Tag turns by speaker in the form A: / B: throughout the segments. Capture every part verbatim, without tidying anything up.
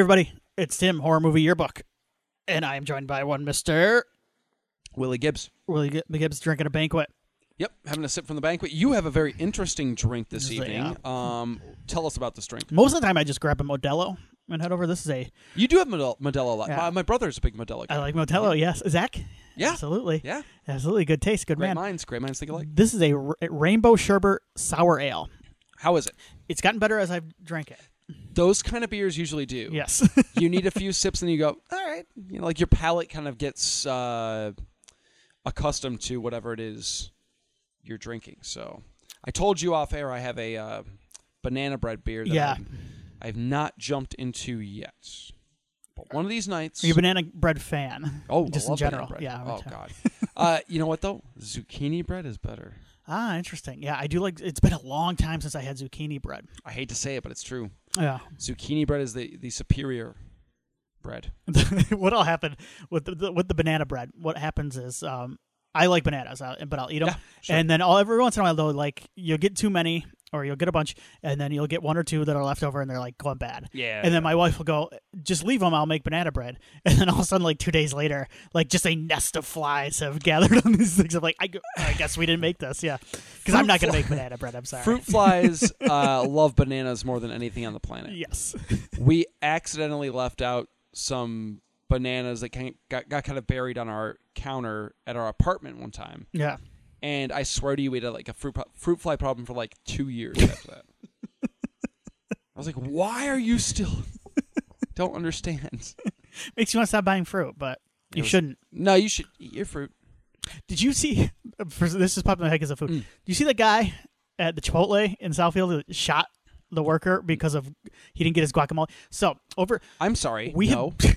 A: everybody. It's Tim, Horror Movie Yearbook. And I am joined by one Mister
B: Willie Gibbs.
A: Willie Gibbs drinking a banquet.
B: Yep, having a sip from the banquet. You have a very interesting drink this
A: This is a,
B: evening. Um, tell us about this drink.
A: Most of the time, I just grab a Modelo and head over. This is a...
B: You do have Modelo, Modelo a lot.
A: Yeah.
B: My, my brother's a big Modelo guy.
A: I like Modelo, yes. Zach?
B: Yeah.
A: Absolutely.
B: Yeah.
A: Absolutely. Good taste. Good
B: Great
A: man.
B: minds. Great minds think alike.
A: This is a r- Rainbow Sherbet Sour Ale.
B: How is it?
A: It's gotten better as I've drank it.
B: Those kind of beers usually do.
A: Yes.
B: You need a few sips and you go, all right. You know, like your palate kind of gets uh, accustomed to whatever it is you're drinking. So I told you off air I have a uh, banana bread beer that
A: Yeah.
B: I've, I've not jumped into yet. But one of these nights...
A: Are you a banana bread fan?
B: Oh,
A: just
B: I love
A: in general.
B: banana bread.
A: Yeah.
B: Oh,
A: me too.
B: God. uh, you know what, though? Zucchini bread is better.
A: Ah, interesting. Yeah, I do like... It's been a long time since I had zucchini bread.
B: I hate to say it, but it's true.
A: Yeah.
B: Zucchini bread is the, the superior bread.
A: What'll happen with the, the with the banana bread? What happens is, um, I like bananas, uh, but I'll eat them,
B: Yeah, sure.
A: and then all every once in a while, though, like you'll get too many, or you'll get a bunch, and then you'll get one or two that are left over, and they're like going bad.
B: Yeah.
A: And then my wife will go, "Just leave them. I'll make banana bread." And then all of a sudden, like two days later, like just a nest of flies have gathered on these things. I'm like, I, go, I guess we didn't make this, yeah, because I'm not going to make banana bread. I'm sorry.
B: Fruit flies uh, love bananas more than anything on the planet.
A: Yes.
B: We accidentally left out some bananas that came, got, got kind of buried on our counter at our apartment one time.
A: Yeah.
B: And I swear to you, we had like a fruit pro- fruit fly problem for like two years after that. I was like, why are you still... Don't understand.
A: Makes you want to stop buying fruit, but
B: It
A: you
B: was-
A: shouldn't.
B: No, you should eat your fruit.
A: Did you see? For, this is popping in my head because of food.
B: Mm.
A: Did you see the guy at the Chipotle in Southfield that shot the worker because of he didn't get his guacamole? So over,
B: I'm sorry.
A: we
B: no.
A: have,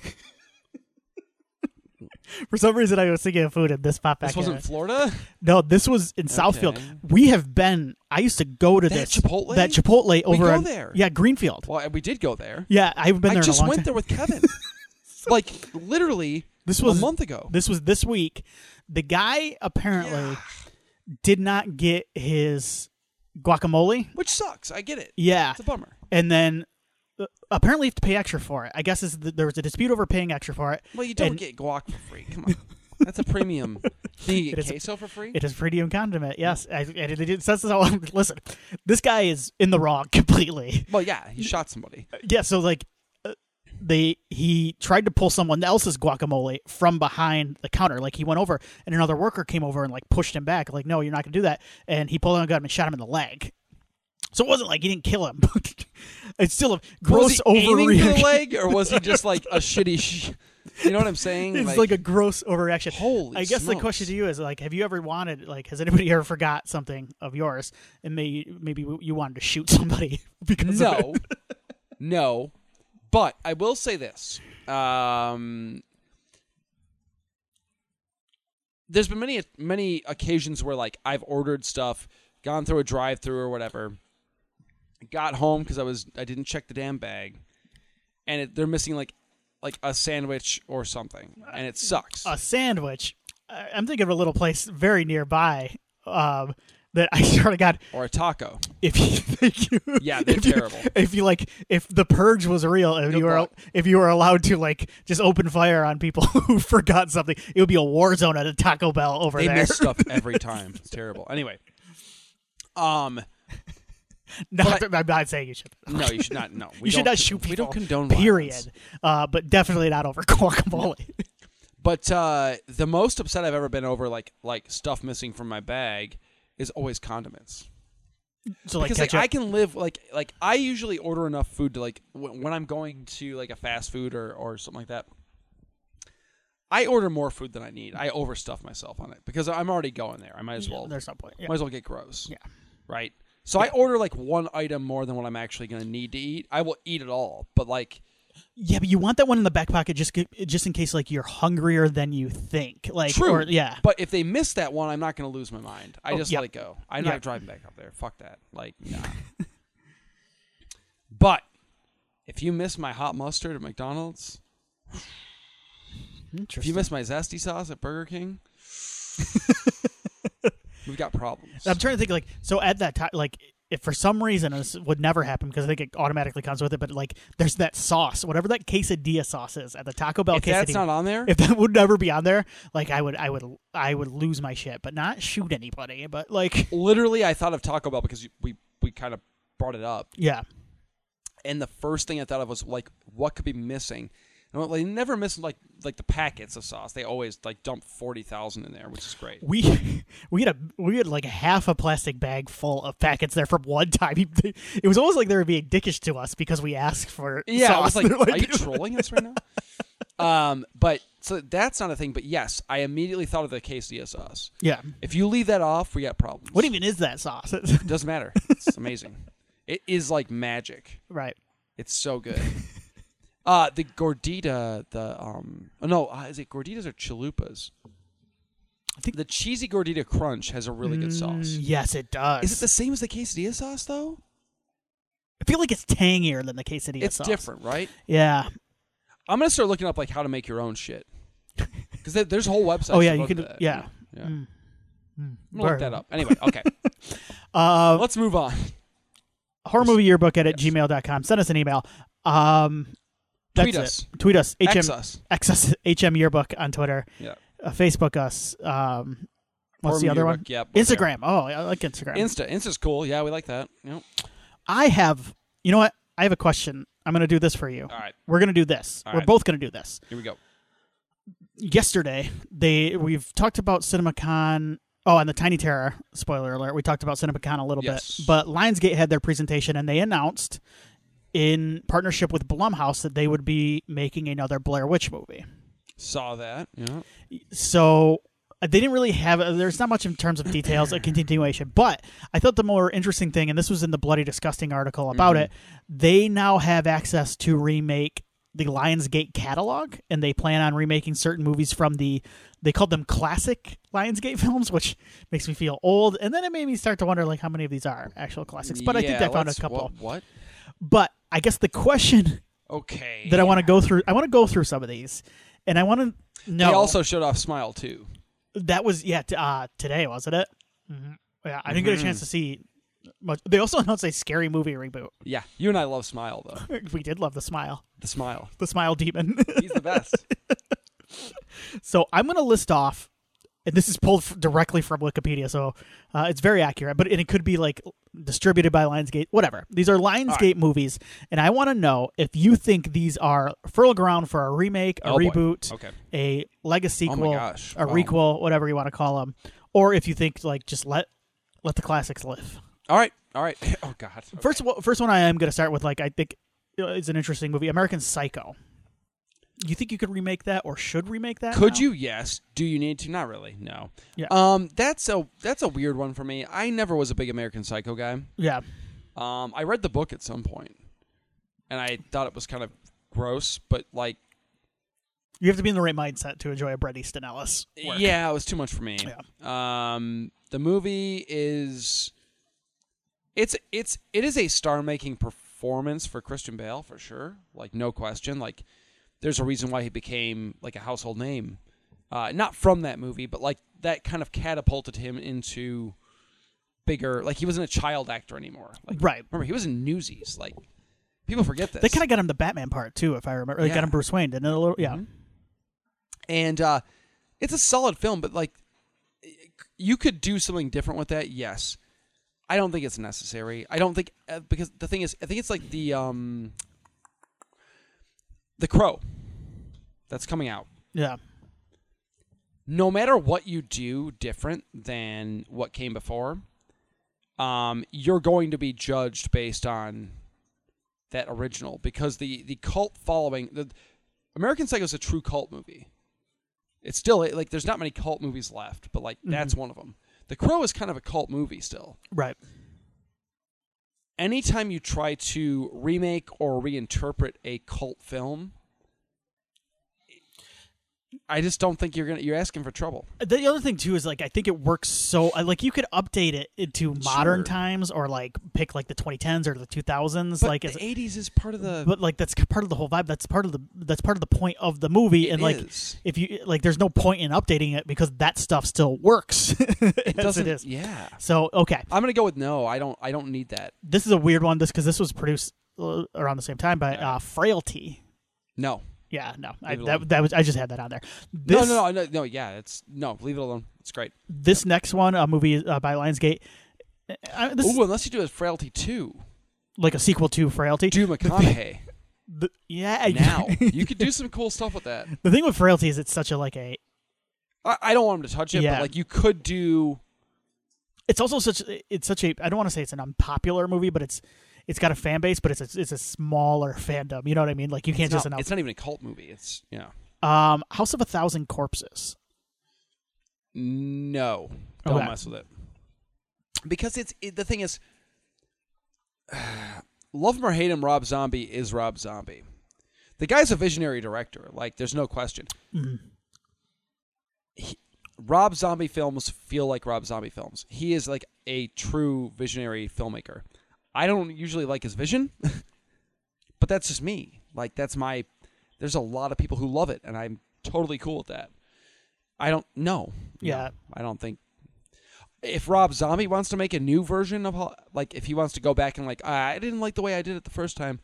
A: for some reason I was thinking of food and this popped back.
B: This wasn't
A: in.
B: Florida?
A: No, this was in Southfield. We have been. I used to go to
B: That
A: this
B: Chipotle?
A: That Chipotle over
B: go
A: in-
B: there.
A: Yeah, Greenfield.
B: Well, we did go there.
A: Yeah, I haven't been
B: I
A: there
B: just
A: in a long
B: went
A: time.
B: there with Kevin. Like, literally
A: This was
B: a month ago.
A: This was this week. The guy apparently
B: Yeah.
A: did not get his guacamole.
B: Which sucks. I get it.
A: Yeah.
B: It's a bummer.
A: And then uh, apparently you have to pay extra for it. I guess is the, there was a dispute over paying extra for it.
B: Well, you don't
A: And-
B: get guac for free. Come on. That's a premium. Do you
A: It
B: get
A: is-
B: queso for free?
A: It is premium condiment. Yes, I, and it, it says this all. Listen, this guy is in the wrong completely.
B: Well, yeah. He shot somebody.
A: Yeah, so like uh, they he tried to pull someone else's guacamole from behind the counter. Like he went over and another worker came over and like pushed him back. Like, no, you're not gonna do that. And he pulled out a gun and shot him in the leg. So it wasn't like he didn't kill him. It's still a gross
B: was he aiming for the
A: overreaction.
B: leg, or was he just like a shitty... Sh- you know what I'm saying?
A: It's like, a gross overreaction.
B: Holy
A: I guess the
B: smokes.
A: question to you is like, have you ever wanted like, has anybody ever forgot something of yours and maybe maybe you wanted to shoot somebody because of
B: No.
A: it?
B: No. But I will say this. Um, there's been many many occasions where like I've ordered stuff, gone through a drive-through or whatever, got home because I was I didn't check the damn bag, and it, they're missing like like a sandwich or something, and it sucks.
A: A sandwich. I- I'm thinking of a little place very nearby um, that I swear to God,
B: Or a taco.
A: if you, thank you,
B: Yeah, they're
A: if you-
B: terrible.
A: If you like, if the purge was real, and
B: Good
A: you were
B: luck.
A: if you were allowed to like just open fire on people who forgot something, it would be a war zone at a Taco Bell over
B: They
A: there.
B: miss stuff every time. It's terrible. Anyway, um,
A: Not,
B: but
A: I'm not saying you should.
B: no, you should not. No, we
A: You should
B: don't-
A: not shoot people.
B: We don't condone
A: Period.
B: violence.
A: Uh, but definitely not over guacamole.
B: But uh, the most upset I've ever been over, like like stuff missing from my bag, is always condiments.
A: So like
B: Because like,
A: ketchup.
B: I can live like like I usually order enough food to like w- when I'm going to like a fast food or or something like that. I order more food than I need. I overstuff myself on it because I'm already going there. I might as
A: Yeah,
B: well.
A: there's no point. Yeah.
B: Might as well get gross.
A: Yeah.
B: Right. So I order like one item more than what I'm actually going to need to eat. I will eat it all, but like.
A: Yeah, but you want that one in the back pocket just g- just in case like you're hungrier than you think. Like,
B: True.
A: Or, yeah.
B: But if they miss that one, I'm not going to lose my mind. I
A: Oh,
B: just
A: yep.
B: let it go. I'm
A: Yep.
B: not driving back up there. Fuck that. Like, nah. But if you miss my hot mustard at McDonald's, if
A: Interesting.
B: you miss my zesty sauce at Burger King, we've got problems.
A: I'm trying to think like so at that time like if for some reason and this would never happen because I think it automatically comes with it, but like there's that sauce, whatever that quesadilla sauce is at the Taco Bell
B: If
A: quesadilla.
B: that's not on there,
A: If that would never be on there, like I would, I would, I would lose my shit, but not shoot anybody, but like
B: literally, I thought of Taco Bell because we we kind of brought it up,
A: yeah,
B: and the first thing I thought of was like, what could be missing? And well, they never miss like like the packets of sauce. They always like dump forty thousand in there, which is great.
A: we we had a we had like half a plastic bag full of packets there from one time. It was almost like they were being dickish to us because we asked for
B: Yeah,
A: sauce.
B: I was like,
A: They're
B: are you trolling us right now? Um, but so that's not a thing. But yes, I immediately thought of the quesadilla sauce.
A: Yeah.
B: If you leave that off, we got problems.
A: What even is that sauce?
B: It doesn't matter. It's amazing. It is like magic.
A: Right.
B: It's so good. Uh, the gordita, the um, oh no, uh, is it gorditas or chalupas?
A: I think
B: the cheesy gordita crunch has a really good sauce.
A: Mm, yes, it does.
B: Is it the same as the quesadilla sauce though?
A: I feel like it's tangier than the quesadilla
B: It's
A: sauce.
B: different, right?
A: Yeah.
B: I'm gonna start looking up like how to make your own shit because there's a whole website.
A: Oh yeah,
B: to
A: you
B: look
A: could.
B: at that.
A: Yeah.
B: yeah.
A: Mm. Mm.
B: I'm gonna look
A: Very-
B: that up. Anyway, okay,
A: Uh,
B: let's move on.
A: horror movie yearbook at,
B: Yes.
A: at gmail dot com. Send us an email. Um, that's
B: Tweet
A: it.
B: us.
A: Tweet us. H M
B: X us.
A: X us H M yearbook on Twitter.
B: Yeah.
A: Uh, Facebook us. Um, what's
B: Horror
A: the other
B: Yearbook,
A: one?
B: Yep. we're there.
A: Instagram. Oh, I like Instagram.
B: Insta. Insta's cool. Yeah, we like that. Yep.
A: I have. You know what? I have a question. I'm going to do this for you.
B: All right.
A: We're going to do this.
B: All
A: We're
B: right.
A: both going to do this.
B: Here we go.
A: Yesterday, they we've talked about CinemaCon. Oh, and the Tiny Terror, spoiler alert, we talked about CinemaCon a little
B: Yes.
A: bit. But Lionsgate had their presentation, and they announced, in partnership with Blumhouse, that they would be making another Blair Witch movie.
B: Saw that. Yeah.
A: So uh, they didn't really have, uh, there's not much in terms of details, a continuation. But I thought the more interesting thing, and this was in the Bloody Disgusting article about
B: Mhm.
A: it, they now have access to remake the Lionsgate catalog, and they plan on remaking certain movies from the, they called them classic Lionsgate films, which makes me feel old. And then it made me start to wonder, like, how many of these are actual classics. But I think
B: Yeah,
A: I found a
B: let's-
A: couple.
B: What? what?
A: But I guess the question
B: Okay.
A: that I want to go through, I want to go through some of these, and I want to know.
B: They also showed off Smile too.
A: That was, yeah, t- uh, today, wasn't it? Mm-hmm. Yeah, I didn't get a
B: Mhm.
A: chance to see much. They also announced a Scary Movie reboot.
B: Yeah, you and I love Smile though.
A: We did love the smile.
B: The Smile.
A: The smile demon.
B: He's the best.
A: So I'm going to list off, and this is pulled f- directly from Wikipedia, so uh, it's very accurate, but and it could be like distributed by Lionsgate, whatever. These are Lionsgate
B: right.
A: movies, and I want to know if you think these are fertile ground for a remake, a
B: Oh, boy.
A: reboot,
B: Okay.
A: a legacy
B: Oh
A: sequel,
B: my gosh.
A: a
B: Wow.
A: requel, whatever you want to call them, or if you think like just let let the classics live.
B: All right. All right. Oh God. Okay.
A: First of all, first one I am going to start with, like, I think is an interesting movie, American Psycho. You think you could remake that, or should remake that?
B: Could
A: now?
B: you? Yes. Do you need to? Not really. No.
A: Yeah.
B: Um. That's a that's a weird one for me. I never was a big American Psycho guy.
A: Yeah.
B: Um. I read the book at some point, and I thought it was kind of gross, but like,
A: You have to be in the right mindset to enjoy a Bret Easton Ellis work.
B: yeah, it was too much for me.
A: Yeah.
B: Um. The movie is. It's it's it is a star-making performance for Christian Bale for sure. Like no question. Like there's a reason why he became like a household name. Uh, not from that movie, but like that kind of catapulted him into bigger. Like he wasn't a child actor anymore. Like
A: Right.
B: remember he was in Newsies. Like people forget this.
A: They kind of got him the Batman part, too, if I remember. They
B: Yeah.
A: got him Bruce Wayne, didn't it? A little, yeah.
B: Mhm. And uh, it's a solid film, but like you could do something different with that. Yes. I don't think it's necessary. I don't think uh, because the thing is, I think it's like the um, the Crow that's coming out.
A: Yeah.
B: No matter what you do different than what came before, um, you're going to be judged based on that original because the the cult following the American Psycho is a true cult movie. It's still like there's not many cult movies left, but like that's one of them. The Crow is kind of a cult movie still.
A: Right.
B: Anytime you try to remake or reinterpret a cult film, I just don't think you're gonna. You're asking for trouble.
A: The other thing too is like I think it works so like you could update it into modern
B: Sure.
A: times or like pick like the twenty tens or the two thousands.
B: But
A: Like,
B: the
A: as,
B: eighties is part of the.
A: but like that's part of the whole vibe. That's part of the that's part of the point of the movie.
B: It
A: and like
B: is.
A: if you like, there's no point in updating it because that stuff still works.
B: it
A: as
B: doesn't.
A: it is.
B: Yeah.
A: So okay,
B: I'm gonna go with no. I don't. I don't need that.
A: this is a weird one. This because this was produced uh, around the same time by
B: Yeah.
A: uh, Frailty.
B: No.
A: Yeah, no, I,
B: Leave it
A: that
B: alone.
A: that was I just had that on there. This,
B: no, no, no, no, no. Yeah, it's no. Leave it alone. It's great.
A: This next one, a movie uh, by Lionsgate. Uh, this is
B: Ooh, unless you do a Frailty two.
A: like a sequel to Frailty.
B: Do McConaughey.
A: The, yeah,
B: now you could do some cool stuff with that.
A: The thing with Frailty is it's such a like a.
B: I, I don't want him to touch it,
A: Yeah.
B: but like you could do.
A: It's also such it's such a I don't want to say it's an unpopular movie, but it's it's got a fan base, but it's a, it's a smaller fandom. You know what I mean? Like you can't
B: It's
A: just
B: not,
A: announce.
B: it's not even a cult movie. It's you know.
A: Um, House of a Thousand Corpses.
B: No, don't
A: Okay.
B: mess with it. Because it's it, the thing is, love him or hate him, Rob Zombie is Rob Zombie. The guy's a visionary director. Like, there's no question.
A: Mhm.
B: He, Rob Zombie films feel like Rob Zombie films. He is like a true visionary filmmaker. I don't usually like his vision, but that's just me. Like, that's my. There's a lot of people who love it, and I'm totally cool with that. I don't know.
A: Yeah.
B: No, I don't think. If Rob Zombie wants to make a new version of, Ho- like, if he wants to go back and like, "Ah, I didn't like the way I did it the first time,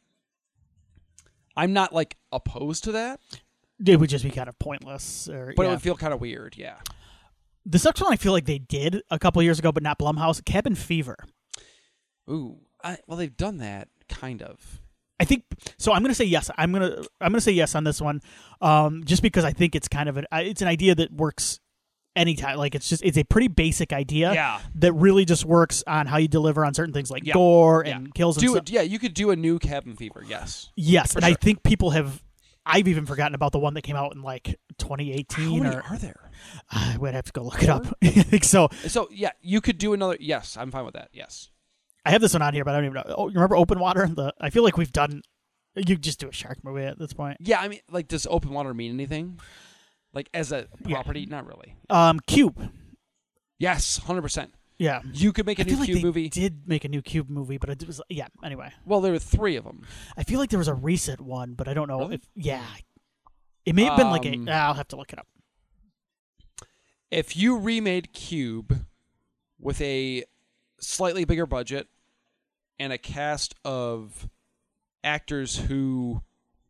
B: I'm not like opposed to that,
A: It would just be kind of pointless. Or,
B: but
A: yeah.
B: it would feel kind of weird. Yeah.
A: The next one I feel like they did a couple years ago, but not Blumhouse. Cabin Fever.
B: Ooh. I, well, they've done that kind of.
A: I think so. I'm going to say yes. I'm going to I'm going to say yes on this one, um, just because I think it's kind of an it's an idea that works anytime. Like it's just it's a pretty basic idea
B: Yeah.
A: that really just works on how you deliver on certain things like
B: Yeah.
A: gore and
B: Yeah.
A: kills. And
B: Do
A: stuff.
B: it. Yeah, you could do a new Cabin Fever. Yes.
A: Yes,
B: For
A: and I
B: sure.
A: think people have. I've even forgotten about the one that came out in like twenty
B: How
A: eighteen.
B: many
A: Or
B: are there?
A: I would have to go look it up. I think so.
B: So yeah, you could do another. Yes, I'm fine with that. Yes.
A: I have this one on here, but I don't even know. Oh, you remember Open Water? The I feel like we've done. You just do a shark movie at this point.
B: Yeah, I mean, like, does open water mean anything? Like, as a
A: Yeah.
B: property? Not really.
A: Um, Cube.
B: Yes, one hundred percent.
A: Yeah.
B: You could make a
A: I
B: new
A: feel like
B: Cube
A: they
B: movie.
A: did make a new Cube movie, but it was yeah. Anyway,
B: Well, there were three of them.
A: I feel like there was a recent one, but I don't know
B: Really?
A: if yeah. It may have been like a.
B: Um,
A: I'll have to look it up.
B: If you remade Cube with a slightly bigger budget and a cast of actors who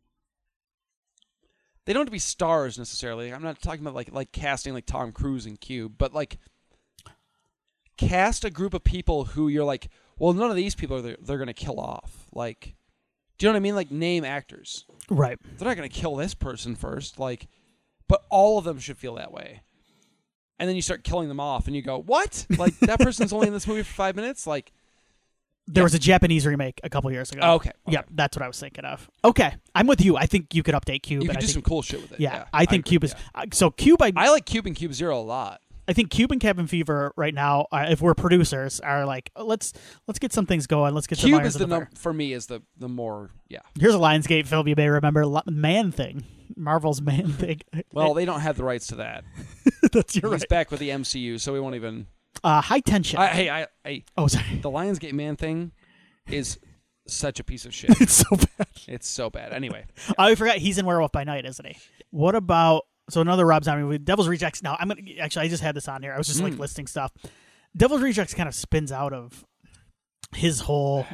B: they don't have to be stars necessarily. I'm not talking about like like casting like Tom Cruise in Cube, but like cast a group of people who you're like, well, none of these people are they're, they're going to kill off. Like, do you know what I mean? Like, name actors.
A: Right.
B: They're not going to kill this person first. Like, but all of them should feel that way. And then you start killing them off, and you go, what? Like, that person's only in this movie for five minutes? Like,
A: There
B: Yeah.
A: was a Japanese remake a couple years ago.
B: oh, okay. okay.
A: Yeah, that's what I was thinking of. Okay, I'm with you. I think you could update Cube.
B: You
A: and
B: could
A: I
B: do
A: think,
B: some cool shit with it.
A: Yeah,
B: Yeah,
A: I think
B: agree,
A: Cube is
B: yeah.
A: uh, so Cube. I
B: I like Cube and Cube Zero a lot.
A: I think Cube and Cabin Fever right now, uh, if we're producers, are like let's let's get some things going. Let's get some
B: Cube
A: irons
B: is
A: in
B: the
A: the
B: num-
A: fire.
B: for me is the the more yeah.
A: Here's a Lionsgate film you may remember: Lo- Man Thing, Marvel's Man Thing.
B: Well, they don't have the rights to that.
A: that's you're
B: He's
A: right.
B: back with the M C U, so we won't even.
A: Uh, High Tension.
B: I, hey, I, I,
A: oh, sorry,
B: the Lionsgate Man thing is such a piece of shit.
A: it's so bad.
B: It's so bad. Anyway,
A: I forgot he's in Werewolf by Night, isn't he? What about so another Rob Zombie movie, Devil's Rejects? Now I'm gonna actually I just had this on here. I was just like
B: Mm.
A: listing stuff. Devil's Rejects kind of spins out of his whole.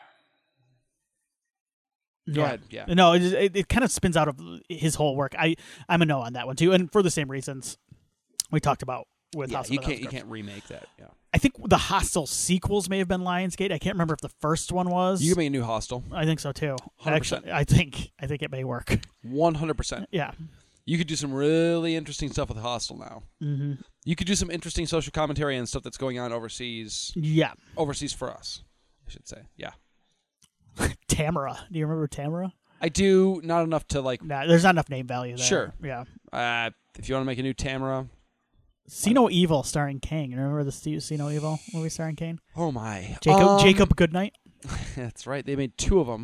B: go
A: Yeah.
B: ahead. Yeah.
A: No, it, it, it kind of spins out of his whole work. I I'm a no on that one too, and for the same reasons we talked about with
B: Yeah,
A: House of
B: you
A: the
B: can't
A: Thousand
B: you
A: Corpses.
B: can't remake that. Yeah.
A: I think the Hostel sequels may have been Lionsgate. I can't remember if the first one was.
B: You can make a new Hostel.
A: I think so too.
B: one hundred percent.
A: Actually, I think I think it may work.
B: One hundred percent.
A: Yeah.
B: You could do some really interesting stuff with Hostel now.
A: hmm
B: You could do some interesting social commentary and stuff that's going on overseas.
A: Yeah.
B: Overseas for us, I should say. Yeah.
A: Tamara. Do you remember Tamara?
B: I do, not enough to like.
A: Nah, there's not enough name value there.
B: Sure.
A: Yeah.
B: Uh, if you want to make a new Tamara,
A: See No Evil starring Kane. You remember the See See No Evil movie starring Kane?
B: oh my,
A: Jacob
B: Um,
A: Jacob Goodnight.
B: That's right. They made two of them.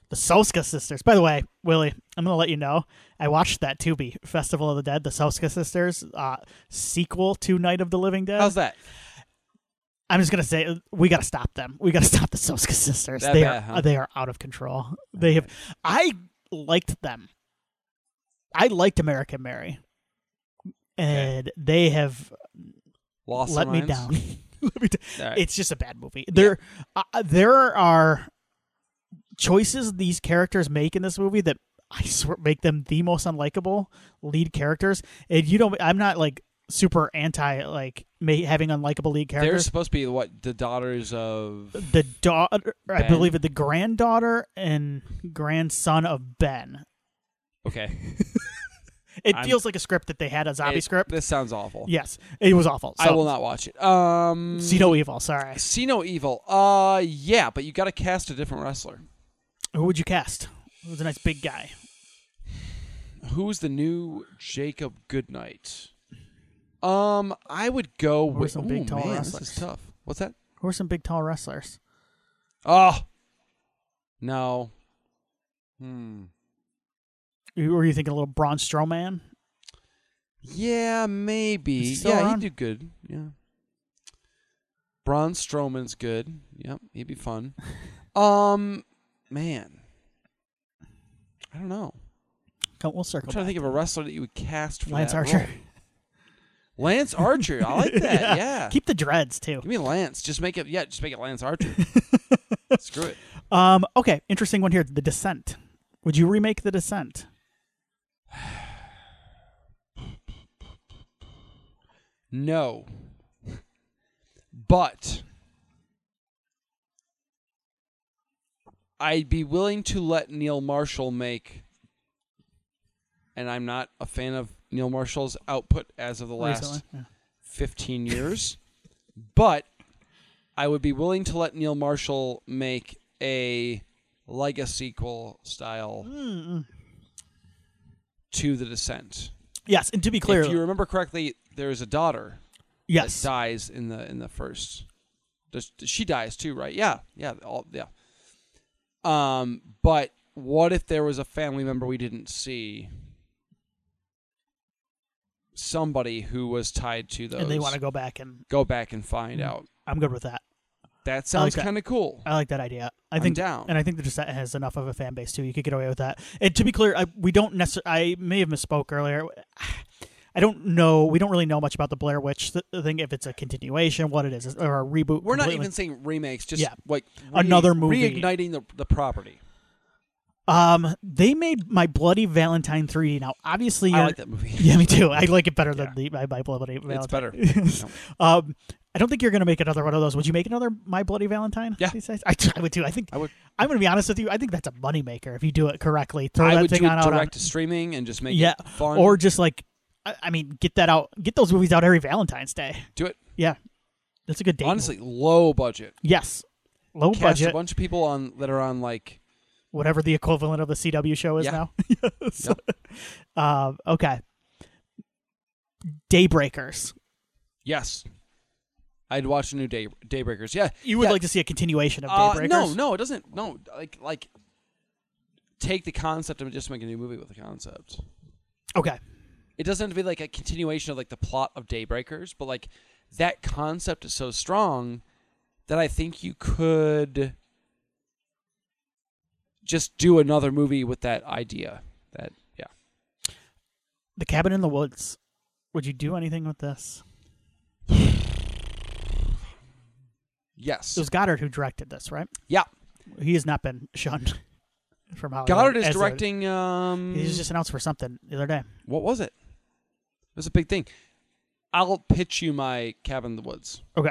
A: The Soska Sisters. By the way, Willie, I'm going to let you know, I watched that Tubi, Festival of the Dead, the Soska Sisters, uh, sequel to Night of the Living Dead.
B: How's that?
A: I'm just going to say, we got to stop them. We got to stop the Soska Sisters.
B: That
A: they
B: bad,
A: are
B: huh?
A: they are out of control. They have. I liked them. I liked American Mary. And okay. they have
B: Lost
A: let me
B: minds?
A: down. let me down.
B: Right.
A: It's just a bad movie. There, uh, there are choices these characters make in this movie that I swear make them the most unlikable lead characters. And you don't. I'm not like super anti like may, having unlikable lead characters.
B: They're supposed to be what the daughters of
A: the daughter. I
B: Ben?
A: believe it the granddaughter and grandson of Ben.
B: Okay.
A: It
B: I'm,
A: feels like a script that they had a zombie
B: it,
A: script.
B: This sounds awful.
A: Yes, it was awful. So,
B: I will not watch it. Um,
A: See No Evil. Sorry.
B: See No Evil. Uh, yeah, but you got to cast a different wrestler.
A: Who would you cast? Who's a nice big guy?
B: Who's the new Jacob Goodnight? Um, I would go
A: Who are
B: with
A: some big,
B: ooh,
A: tall
B: man,
A: wrestlers?
B: This is tough. What's that?
A: Who are some big tall wrestlers?
B: Oh, no. Hmm.
A: Were you thinking a little Braun Strowman?
B: Yeah, maybe.
A: Is he still
B: Yeah,
A: around?
B: he'd do good. Yeah. Braun Strowman's good. Yep, he'd be fun. um, man, I don't know.
A: Come, we'll circle.
B: I'm trying
A: back.
B: to think of a wrestler that you would cast for
A: Lance
B: that
A: Archer.
B: role. Lance Archer. I like that. yeah. yeah.
A: Keep the dreads too.
B: Give me Lance. Just make it. Yeah, just make it Lance Archer. Screw it.
A: Um. Okay. Interesting one here. The Descent. Would you remake The Descent?
B: No. But I'd be willing to let Neil Marshall make, and I'm not a fan of Neil Marshall's output as of the last
A: Recently, yeah.
B: fifteen years, but I would be willing to let Neil Marshall make a like a sequel style
A: Mm-mm.
B: to The Descent.
A: Yes, and to be clear,
B: If you remember correctly, there's a daughter
A: yes,
B: that dies in the in the first. Does, she dies too, right? Yeah, yeah, all, yeah. Um, but what if there was a family member we didn't see? Somebody who was tied to those,
A: and they want to go back and
B: go back and find out.
A: I'm good with that.
B: That sounds
A: that.
B: kind of cool.
A: I like that idea. I
B: I'm
A: think
B: down.
A: and I think the Descent has enough of a fan base too. You could get away with that. And to be clear, I, we don't necessarily. I may have misspoke earlier. I don't know. We don't really know much about the Blair Witch th- thing. If it's a continuation, what it is, or a reboot.
B: We're not
A: completely.
B: even saying remakes. Just
A: Yeah.
B: like
A: Another movie.
B: reigniting the the property.
A: Um, they made My Bloody Valentine three. Now, obviously,
B: I
A: you're,
B: like that movie.
A: Yeah, me too. I like it better than
B: Yeah.
A: the My, My Bloody Valentine.
B: It's better.
A: um, I don't think you're going to make another one of those. Would you make another My Bloody Valentine?
B: Yeah.
A: these days? I, I would too. I think
B: I would.
A: I'm going to be honest with you. I think that's a moneymaker if you do it correctly. Throw
B: I
A: that
B: would
A: thing
B: do
A: on
B: it
A: out
B: direct
A: on,
B: to streaming and just make
A: yeah,
B: it fun.
A: or just like, I, I mean, get that out. Get those movies out every Valentine's Day.
B: do it.
A: Yeah, that's a good date.
B: Honestly, low budget.
A: Yes, low
B: Cast
A: budget.
B: a bunch of people on that are on like
A: Whatever the equivalent of the C W show is
B: Yeah.
A: now. Yes. Um, okay. Daybreakers.
B: yes. I'd watch a new Day Daybreakers. Yeah,
A: You would
B: yeah.
A: like to see a continuation of
B: Uh,
A: Daybreakers?
B: no, no, it doesn't. No, like like take the concept and just make a new movie with the concept.
A: Okay.
B: It doesn't have to be like a continuation of like the plot of Daybreakers, but like that concept is so strong that I think you could just do another movie with that idea. That yeah.
A: The Cabin in the Woods. Would you do anything with this?
B: Yes.
A: It was Goddard who directed this, right?
B: Yeah.
A: He has not been shunned from Hollywood.
B: Goddard is
A: as a-
B: directing. Um,
A: he was just announced for something the other day.
B: what was it? It was a big thing. I'll pitch you my Cabin in the Woods.
A: Okay.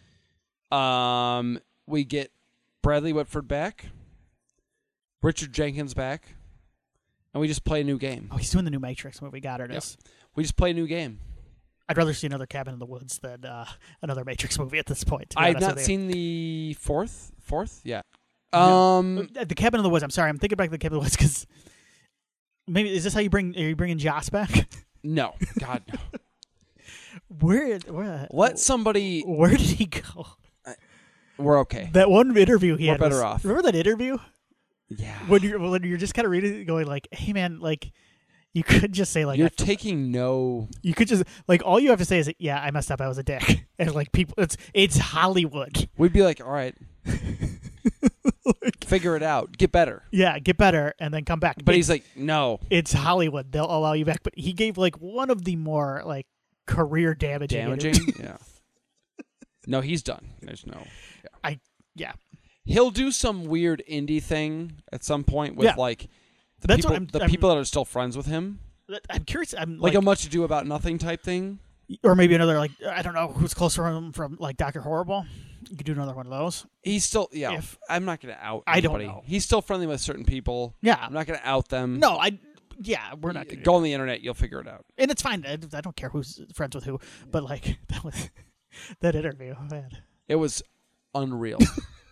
B: Um, we get Bradley Whitford back, Richard Jenkins back, and we just play a new game.
A: Oh, he's doing the new Matrix movie. Goddard
B: Yep.
A: is.
B: We just play a new game.
A: I'd rather see another Cabin in the Woods than uh, another Matrix movie at this point. to be
B: I've
A: honest
B: not
A: with you.
B: seen the fourth. Fourth, yeah.
A: No.
B: Um,
A: Uh, the Cabin in the Woods. I'm sorry, I'm thinking back to the Cabin in the Woods because maybe is this how you bring? Are you bringing Joss back?
B: no, God, no.
A: Where? Where?
B: Let somebody.
A: Where did he go?
B: We're okay.
A: That one interview he
B: We're
A: had.
B: better
A: was-
B: off.
A: Remember that interview?
B: Yeah.
A: When you're when you're just kind of reading it, going like, "Hey, man, like." You could just say like
B: You're
A: I,
B: taking no.
A: You could just like all you have to say is yeah, I messed up. I was a dick, and like people, it's it's Hollywood.
B: We'd be like, all right,
A: like,
B: figure it out, get better.
A: Yeah, get better, and then come back.
B: But
A: it's,
B: he's like, no,
A: it's Hollywood. They'll allow you back. But he gave like one of the more like career damaging.
B: damaging. yeah. No, he's done. There's no. Yeah.
A: I yeah.
B: He'll do some weird indie thing at some point with
A: Yeah.
B: like the
A: That's
B: people,
A: what I'm-
B: the
A: I'm-
B: people that are still friends with him,
A: I'm curious. I'm
B: like,
A: like,
B: a much ado about nothing type thing.
A: or maybe another like I don't know who's closer to him from like Doctor Horrible. You could do another one of those.
B: He's still yeah.
A: If-
B: I'm not gonna out.
A: I don't
B: anybody.
A: know.
B: He's still friendly with certain people.
A: Yeah.
B: I'm not gonna out them.
A: No, I. Yeah, we're not. Gonna
B: Go on the internet. You'll figure it out.
A: And it's fine. I, I don't care who's friends with who. But like that was that interview, man.
B: It was unreal.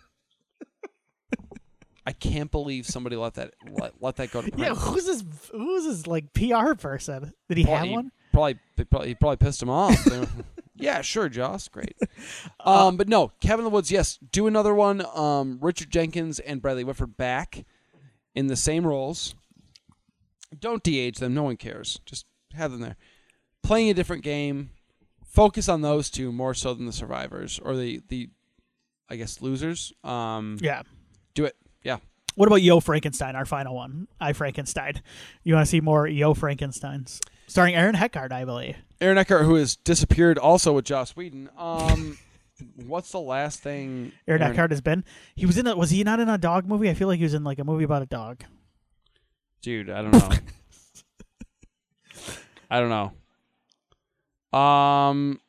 B: I can't believe somebody let that let, let that go to print.
A: Yeah, who's this? Who's this like P R person? Did he have
B: Probably-
A: one?
B: Probably, probably, he probably pissed him off. Yeah, sure, Joss, great. Um, but no, Cabin in the Woods, yes, do another one. Um, Richard Jenkins and Bradley Whitford back in the same roles. Don't de-age them; no one cares. Just have them there, playing a different game. Focus on those two more so than the survivors or the the, I guess losers. Um,
A: Yeah.
B: do it. Yeah.
A: What about Yo Frankenstein, our final one? I Frankenstein. You want to see more Yo Frankensteins? Starring Aaron Eckhart, I believe.
B: Aaron Eckhart, who has disappeared also with Joss Whedon. Um, what's the last thing
A: Aaron, Aaron Eckhart has been. He was in a, was he not in a dog movie? I feel like he was in like a movie about a dog.
B: Dude, I don't know. I don't know. Um,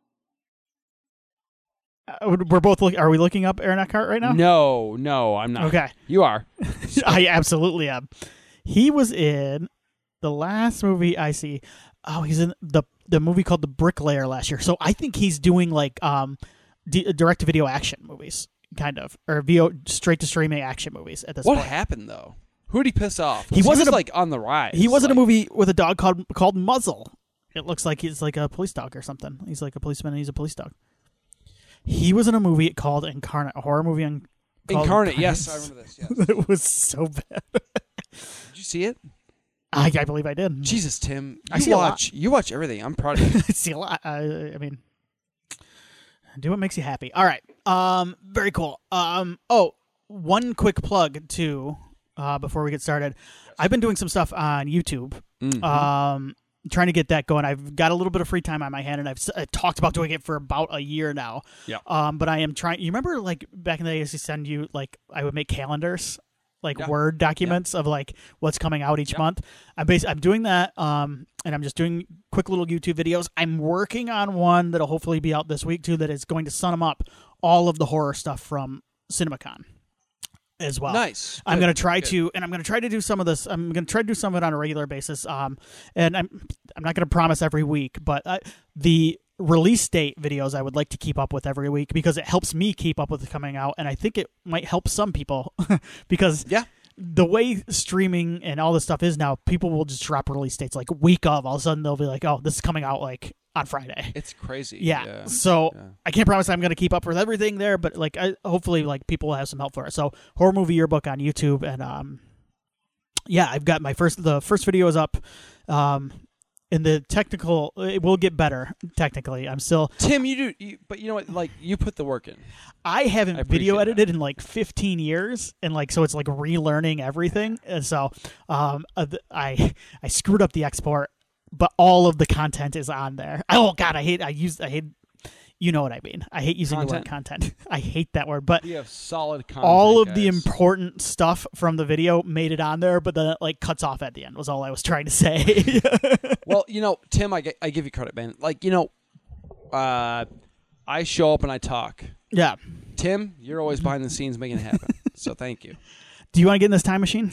A: Uh, we're both look. Are we looking up Aaron Eckhart right now?
B: no, no, I'm not.
A: Okay.
B: You are.
A: I absolutely am. He was in the last movie I see. Oh, he's in the the movie called The Bricklayer last year. So I think he's doing like um, d- direct to video action movies, kind of, or V O straight to streaming action movies at this
B: What
A: point.
B: happened though? Who did he piss off?
A: He wasn't
B: was
A: a-
B: like on the rise.
A: He was in a
B: like-
A: movie with a dog called called Muzzle. It looks like he's like a police dog or something. He's like a policeman and he's a police dog. He was in a movie called Incarnate, a horror movie on called
B: Incarnate. Yes, I remember this. Yes.
A: It was so bad.
B: Did you see it?
A: I, I believe I did.
B: Jesus, Tim,
A: I
B: you
A: see a lot.
B: watch. You watch everything. I'm proud of you.
A: I see a lot. I, I mean, do what makes you happy. All right. Um, very cool. Um, oh, one quick plug too. Uh, before we get started, I've been doing some stuff on YouTube.
B: Mhm.
A: Um, trying to get that going. I've got a little bit of free time on my hand, and I've, s- I've talked about doing it for about a year now.
B: Yeah.
A: Um, but I am trying. You remember, like back in the day, I used to send you like I would make calendars, like
B: Yeah.
A: Word documents of like what's coming out each
B: Yeah.
A: month. I'm bas- I'm doing that. Um, and I'm just doing quick little YouTube videos. I'm working on one that'll hopefully be out this week too. That is going to sum up all of the horror stuff from CinemaCon as well.
B: Nice.
A: I'm
B: Good.
A: going to try
B: Good.
A: to, and I'm going to try to do some of this. I'm going to try to do some of it on a regular basis. Um, and I'm, I'm not going to promise every week, but uh, the release date videos I would like to keep up with every week because it helps me keep up with it coming out, and I think it might help some people because
B: Yeah.
A: the way streaming and all this stuff is now, people will just drop release dates like week of. All of a sudden, they'll be like, "Oh, this is coming out like on Friday."
B: It's crazy.
A: Yeah.
B: Yeah.
A: So
B: Yeah.
A: I can't promise I'm going to keep up with everything there, but like I, hopefully like people will have some help for it. So horror movie yearbook on YouTube, and um, yeah, I've got my first the first video is up. Um, in the technical, it will get better. Technically, I'm still
B: Tim, you do, you, but you know what? Like you put the work in.
A: I haven't
B: I appreciate
A: video
B: that.
A: edited in like fifteen years, and like so it's like relearning everything. And so um, uh, th- I I screwed up the export, but all of the content is on there. Oh God, I hate I use I hate. You know what I mean. I hate using the word content. I hate that word, but
B: We have solid content.
A: all of the
B: guys.
A: important stuff from the video made it on there, but then it like cuts off at the end was all I was trying to say.
B: Well, you know, Tim, I, gi- I give you credit, man. Like, you know, uh, I show up and I talk.
A: Yeah.
B: Tim, you're always behind the scenes making it happen. So thank you.
A: Do you want to get in this time machine?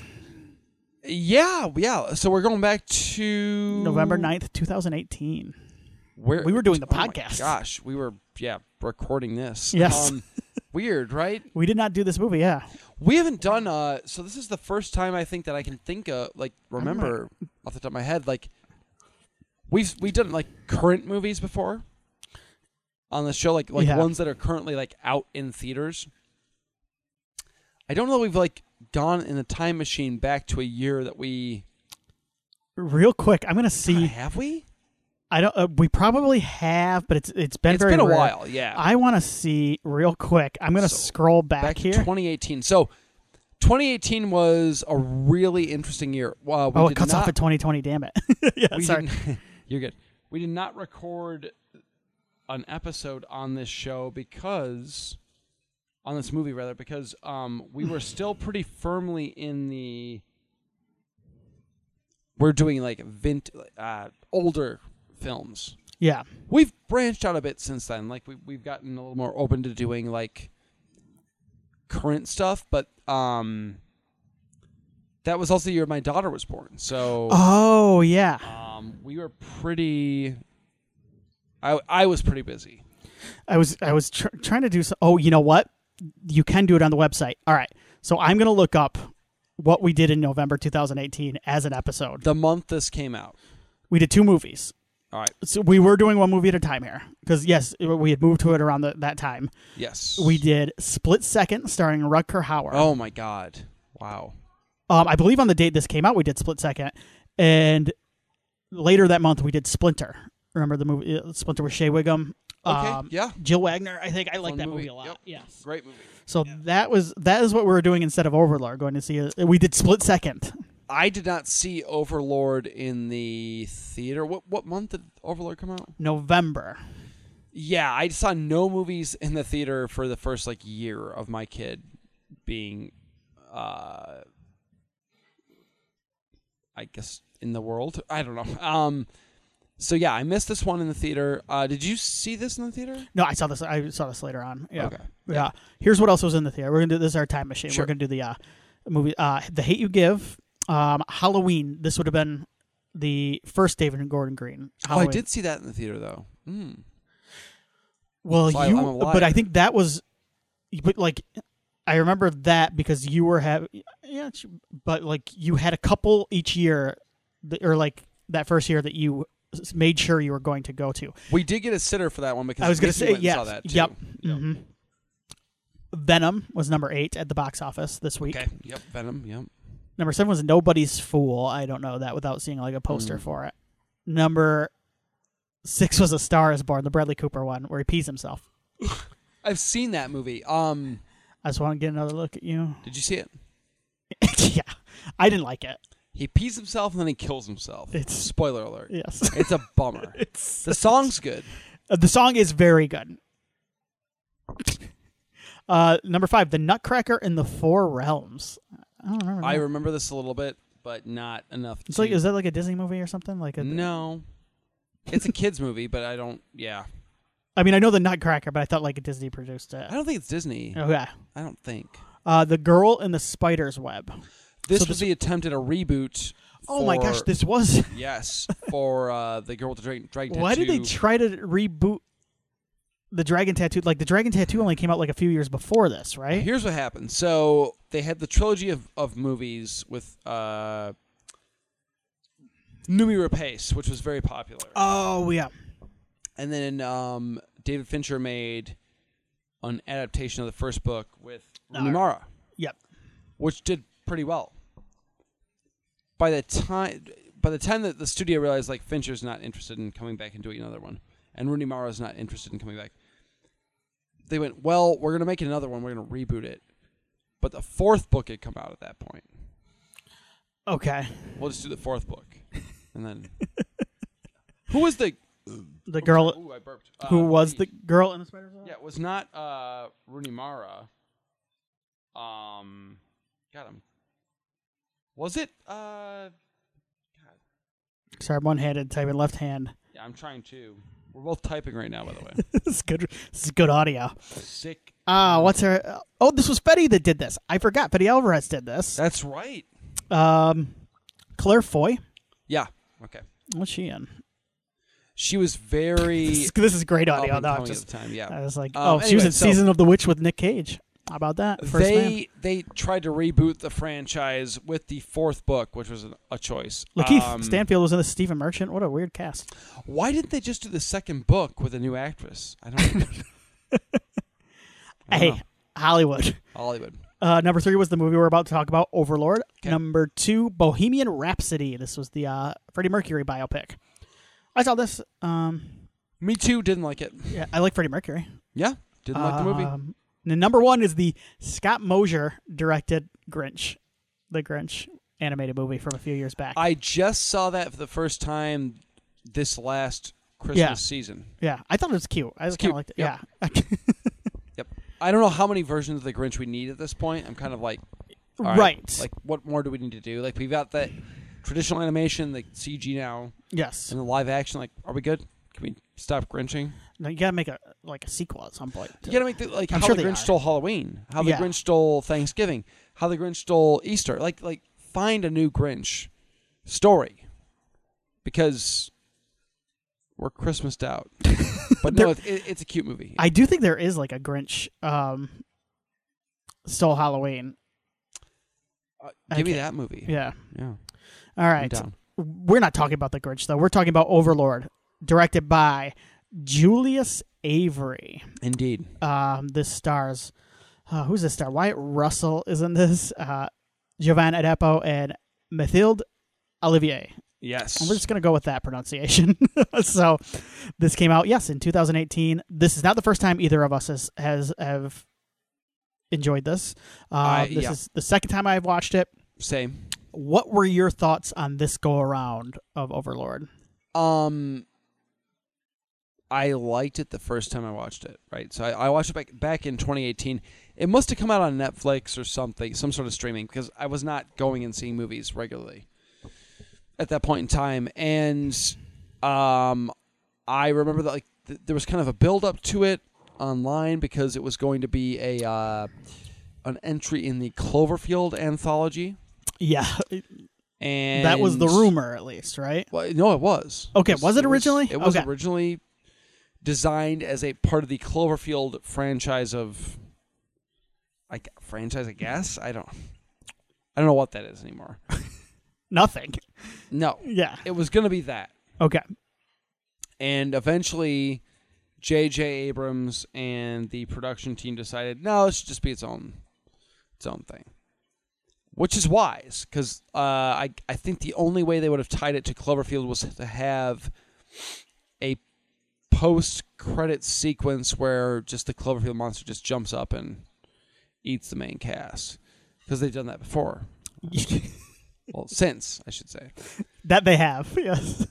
B: Yeah, yeah. So we're going back to
A: November ninth, twenty eighteen.
B: Where
A: We were doing the
B: oh my
A: podcast.
B: gosh, we were yeah recording this.
A: Yes.
B: Um, weird, right?
A: We did not do this movie, yeah.
B: We haven't done. Uh, so this is the first time I think that I can think of, like, remember off the top of my head, like we've we've done like current movies before on the show, like like
A: Yeah.
B: ones that are currently like out in theaters. I don't know that we've like gone in the time machine back to a year that we
A: Real quick, I'm gonna
B: God,
A: see.
B: have we?
A: I don't. Uh, we probably have, but it's it's been
B: It's
A: very
B: been a
A: rare.
B: while, yeah.
A: I want to see real quick. I'm gonna
B: So,
A: scroll back,
B: Back
A: here.
B: to twenty eighteen. So, twenty eighteen was a really interesting year. Uh, we
A: oh,
B: did
A: it cuts
B: not,
A: off at twenty twenty. Damn it. yeah,
B: we
A: sorry.
B: didn't- you're good. We did not record an episode on this show because on this movie rather because um, we were still pretty firmly in the we're doing like vint uh, older films.
A: Yeah.
B: We've branched out a bit since then. Like we we've gotten a little more open to doing like current stuff, but um, that was also the year my daughter was born. So
A: Oh yeah.
B: um, we were pretty. I I was pretty busy.
A: I was I was tr- trying to do some. Oh, you know what? You can do it on the website. All right. So I'm gonna look up what we did in November twenty eighteen as an episode.
B: The month this came out.
A: We did two movies.
B: All right.
A: So we were doing one movie at a time here because yes, we had moved to it around the, that time.
B: Yes.
A: We did Split Second, starring Rutger Hauer.
B: Oh my God! Wow.
A: Um, I believe on the date this came out, we did Split Second, and later that month we did Splinter. Remember the movie uh, Splinter with Shea Wiggum?
B: Okay.
A: Um,
B: yeah.
A: Jill Wagner. I think I like
B: Fun
A: that movie.
B: movie.
A: a lot.
B: Yep.
A: Yes.
B: Great movie.
A: So that was that is what we were doing instead of Overlord. Going to see a, we did Split Second.
B: I did not see Overlord in the theater. What what month did Overlord come out?
A: November.
B: Yeah, I saw no movies in the theater for the first like year of my kid being, uh, I guess in the world. I don't know. Um, so yeah, I missed this one in the theater. Uh, did you see this in the theater?
A: No, I saw this. I saw this later on. Yeah.
B: Okay.
A: Yeah. Here's what else was in the theater. We're gonna do this is our time machine.
B: Sure.
A: We're gonna do the uh, movie, uh, The Hate You Give, um, Halloween. This would have been the first David Gordon Green.
B: Oh, I
A: Halloween.
B: did see that in the theater though. Mm.
A: Well,
B: So I-
A: you,
B: I'm a liar.
A: but I think that was, but like, I remember that because you were having, yeah, it's- but like you had a couple each year, that, or like that first year that you s- made sure you were going to go to.
B: We did get a sitter for that one because
A: I was going to
B: Missy
A: say,
B: went and
A: yeah,
B: saw that too.
A: yep.
B: Yep.
A: hmm Venom was number eight at the box office this week.
B: Okay. Yep. Venom. Yep.
A: Number seven was Nobody's Fool. I don't know that without seeing like a poster
B: Mm.
A: for it. Number six was A Star Is Born, the Bradley Cooper one, where he pees himself.
B: I've seen that movie. Um,
A: I just want to get another look at you.
B: did you see it?
A: yeah, I didn't like it.
B: He pees himself and then he kills himself.
A: It's-
B: Spoiler alert.
A: Yes,
B: It's a bummer.
A: it's
B: The song's good.
A: uh, the song is very good. Uh, number five, The Nutcracker in the Four Realms. I don't remember.
B: I
A: that.
B: remember this a little bit, but not enough.
A: It's
B: to,
A: like, is that like a Disney movie or something? Like a
B: no, it's a kids movie, but I don't. Yeah,
A: I mean, I know the Nutcracker, but I thought like Disney produced it.
B: I don't think it's Disney.
A: Oh yeah.
B: I don't think
A: Uh, The Girl in the Spider's Web.
B: this
A: So
B: was
A: this-
B: the attempt at a reboot.
A: Oh my gosh,
B: for-
A: this was.
B: yes for uh, the girl with the dragon. dragon
A: Why did they
B: tattoo.
A: try to reboot the Dragon Tattoo? Like the Dragon Tattoo only came out like a few years before this, right?
B: Here's what happened. So they had the trilogy of, of movies with uh, Noomi Rapace, which was very popular.
A: Oh yeah.
B: And then um, David Fincher made an adaptation of the first book with Rooney
A: Uh,
B: Mara,
A: Yep.
B: which did pretty well. By the time, by the time that the studio realized like Fincher's not interested in coming back and doing another one, and Rooney Mara's not interested in coming back, they went, "Well, we're gonna make another one. We're gonna reboot it." But the fourth book had come out at that point.
A: Okay.
B: We'll just do the fourth book, and then who was the
A: The girl
B: Ooh, I burped. Uh,
A: who was the girl in the Spider's Web?
B: Yeah, it was not uh, Rooney Mara. Um, got him. Was it? Uh, God.
A: Sorry, I'm one-handed typing left hand.
B: Yeah, I'm trying to. We're both typing right now, by the way.
A: this is good. This is good audio.
B: Sick.
A: Ah, what's her? Oh, this was Fetty that did this. I forgot. Fetty Alvarez did this.
B: That's right.
A: Um, Claire Foy.
B: Yeah. Okay.
A: What's she in?
B: She was very.
A: This is, this is great
B: up
A: audio.
B: and
A: No, I'm
B: coming
A: just.
B: at the time. Yeah.
A: I was like,
B: Um,
A: oh, she was
B: anyway,
A: in
B: so-
A: Season of the Witch with Nick Cage. How about that? First
B: they
A: Man.
B: they tried to reboot the franchise with the fourth book, which was a, a choice.
A: Lakeith
B: Um,
A: Stanfield was in the Stephen Merchant. What a weird cast.
B: Why didn't they just do the second book with a new actress? I don't. I don't
A: Hey,
B: know.
A: Hollywood.
B: Hollywood.
A: Uh, number three was the movie we're about to talk about, Overlord.
B: Okay.
A: Number two, Bohemian Rhapsody. This was the uh, Freddie Mercury biopic. I saw this. Um,
B: Me too. Didn't like it.
A: yeah, I like Freddie Mercury.
B: Yeah, didn't like the movie.
A: Um, the number one is the Scott Mosier directed Grinch, the Grinch animated movie from a few years back.
B: I just saw that for the first time this last Christmas
A: Yeah.
B: season.
A: yeah, I thought it was cute. I just kind
B: cute.
A: of liked it.
B: Yep.
A: Yeah.
B: Yep. I don't know how many versions of the Grinch we need at this point. I'm kind of like, all right,
A: Right.
B: like, what more do we need to do? Like, we've got that traditional animation, the C G now,
A: Yes.
B: and the live action. Like, are we good? Can we stop Grinching?
A: No, you gotta make a like a sequel at some point.
B: You gotta make the, like
A: I'm
B: how
A: sure
B: the
A: they
B: Grinch
A: are.
B: stole Halloween, how the
A: Yeah.
B: Grinch stole Thanksgiving, how the Grinch stole Easter. Like, like find a new Grinch story, because we're Christmased out. But no, it's, it, it's a cute movie.
A: I do think there is like a Grinch um, stole Halloween.
B: Uh, give me
A: Okay.
B: that movie.
A: Yeah.
B: Yeah.
A: All
B: I'm
A: right.
B: down.
A: We're not talking about the Grinch though. We're talking about Overlord, directed by Julius Avery.
B: Indeed.
A: Um, this stars uh, who's this star? Wyatt Russell is in this. Uh, Jovan Adepo and Mathilde Olivier.
B: Yes.
A: And we're just going to go with that pronunciation. So this came out, yes, in two thousand eighteen. This is not the first time either of us has, has have enjoyed this. Uh,
B: I-
A: this
B: yeah.
A: is the second time I've watched it.
B: Same.
A: What were your thoughts on this go-around of Overlord?
B: Um, I liked it the first time I watched it, right? So I, I watched it back, back in twenty eighteen. It must have come out on Netflix or something, some sort of streaming, because I was not going and seeing movies regularly at that point in time. And um, I remember that like th- there was kind of a build-up to it online because it was going to be a uh, an entry in the Cloverfield anthology.
A: Yeah,
B: And
A: that was the rumor, at least, right?
B: Well, no, it was.
A: Okay, was it originally?
B: It was
A: Okay.
B: originally designed as a part of the Cloverfield franchise of, like franchise, I guess. I don't, I don't know what that is anymore.
A: Nothing.
B: No,
A: Yeah.
B: it was going to be that,
A: Okay.
B: and eventually, J J Abrams and the production team decided, no, it should just be its own, its own thing. Which is wise, because uh, I I think the only way they would have tied it to Cloverfield was to have a post-credit sequence where just the Cloverfield monster just jumps up and eats the main cast. Because they've done that before. Well, since, I should say.
A: That they have, yes.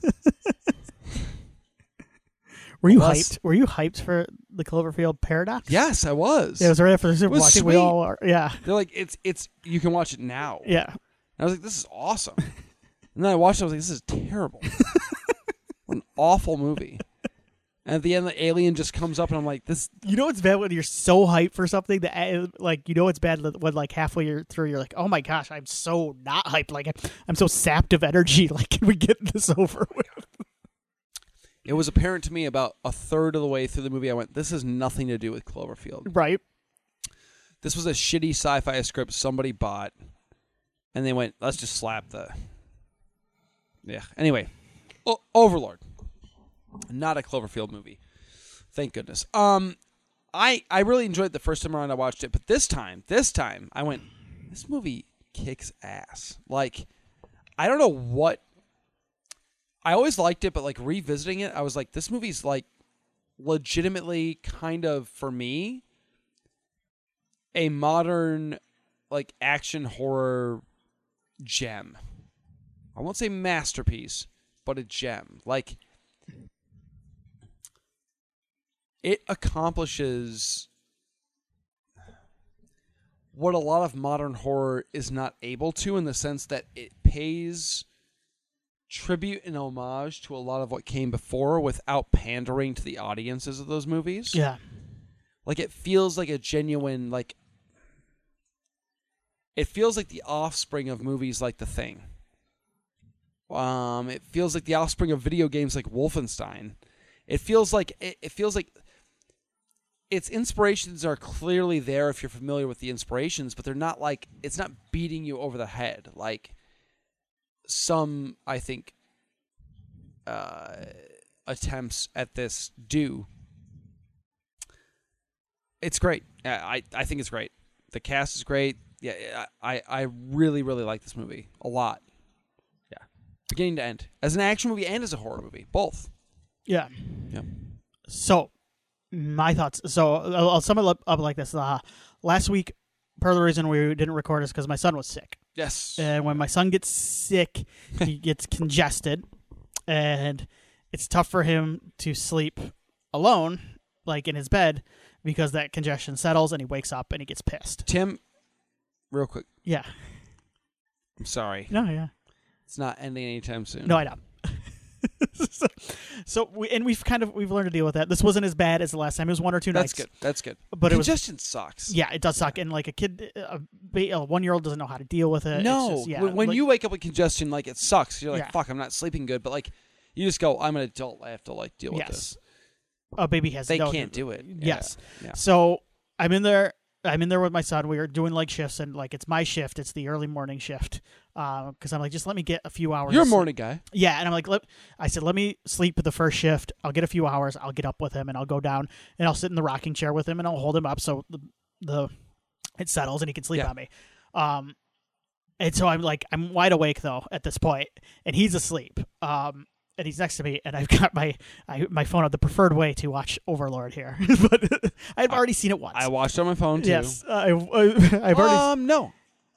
A: Were you
B: Plus-
A: hyped? Were you hyped for the Cloverfield Paradox?
B: Yes, I was.
A: Yeah, it was right after the Super
B: It was
A: Bowl. I think we
B: sweet.
A: all are. Yeah.
B: They're like, it's, it's, you can watch it now.
A: Yeah.
B: And I was like, this is awesome. And then I watched it, I was like, this is terrible. What an awful movie. And at the end, the alien just comes up, and I'm like, this.
A: You know what's bad when you're so hyped for something that, uh, like, you know what's bad when, like, halfway you're through, you're like, oh my gosh, I'm so not hyped. Like, I'm so sapped of energy. Like, can we get this over with?
B: It was apparent to me about a third of the way through the movie, I went, this has nothing to do with Cloverfield.
A: Right.
B: This was a shitty sci-fi script somebody bought, and they went, let's just slap the... Yeah. Anyway, o- Overlord. Not a Cloverfield movie. Thank goodness. Um, I I really enjoyed it the first time around I watched it, but this time, this time, I went, this movie kicks ass. Like, I don't know what... I always liked it, but like revisiting it, I was like, this movie's like legitimately kind of, for me, a modern like action horror gem. I won't say masterpiece, but a gem. Like, it accomplishes what a lot of modern horror is not able to, in the sense that it pays tribute and homage to a lot of what came before without pandering to the audiences of those movies.
A: Yeah.
B: Like, it feels like a genuine, like, it feels like the offspring of movies like The Thing. Um, it feels like the offspring of video games like Wolfenstein. It feels like, it, it feels like its inspirations are clearly there if you're familiar with the inspirations, but they're not like, it's not beating you over the head like some, I think, uh, attempts at this do. It's great. I, I think it's great. The cast is great. Yeah, I, I really, really like this movie a lot. Yeah. Beginning to end. As an action movie and as a horror movie. Both.
A: Yeah.
B: Yeah.
A: So, my thoughts. So, I'll, I'll sum it up, up like this. Uh, last week, part of the reason we didn't record is because my son was sick.
B: Yes.
A: And when my son gets sick, he gets congested. And it's tough for him to sleep alone, like in his bed, because that congestion settles and he wakes up and he gets pissed.
B: Tim, real quick.
A: Yeah.
B: I'm sorry.
A: No, yeah.
B: It's not ending anytime soon.
A: No, I don't. so, so we and we've kind of we've learned to deal with that. This wasn't as bad as the last time. It was one or two
B: That's
A: nights.
B: good. That's good.
A: But it was
B: congestion sucks.
A: Yeah, it does suck. And like a kid, a, ba- a one year old doesn't know how to deal with it.
B: No,
A: It's just, yeah,
B: when, when
A: like-
B: you wake up with congestion, like it sucks. You're like,
A: Yeah.
B: fuck, I'm not sleeping good. But like, you just go, I'm an adult. I have to like deal with
A: yes,
B: this.
A: a baby has
B: They
A: no,
B: can't do it. Yeah.
A: Yes.
B: Yeah.
A: So I'm in there. I'm in there with my son. We are doing like shifts, and like it's my shift. It's the early morning shift. Because I'm like, just let me get a few hours.
B: You're a
A: of sleep.
B: morning guy.
A: Yeah, and I'm like, let, I said, let me sleep the first shift. I'll get a few hours. I'll get up with him, and I'll go down, and I'll sit in the rocking chair with him, and I'll hold him up so the, the it settles, and he can sleep
B: Yeah.
A: on me. Um, and so I'm like, I'm wide awake though at this point, and he's asleep. Um, and he's next to me, and I've got my I, my phone out, the preferred way to watch Overlord here, but I've already seen it once.
B: I watched on my phone too.
A: Yes, I, I, I've already.
B: Um, no.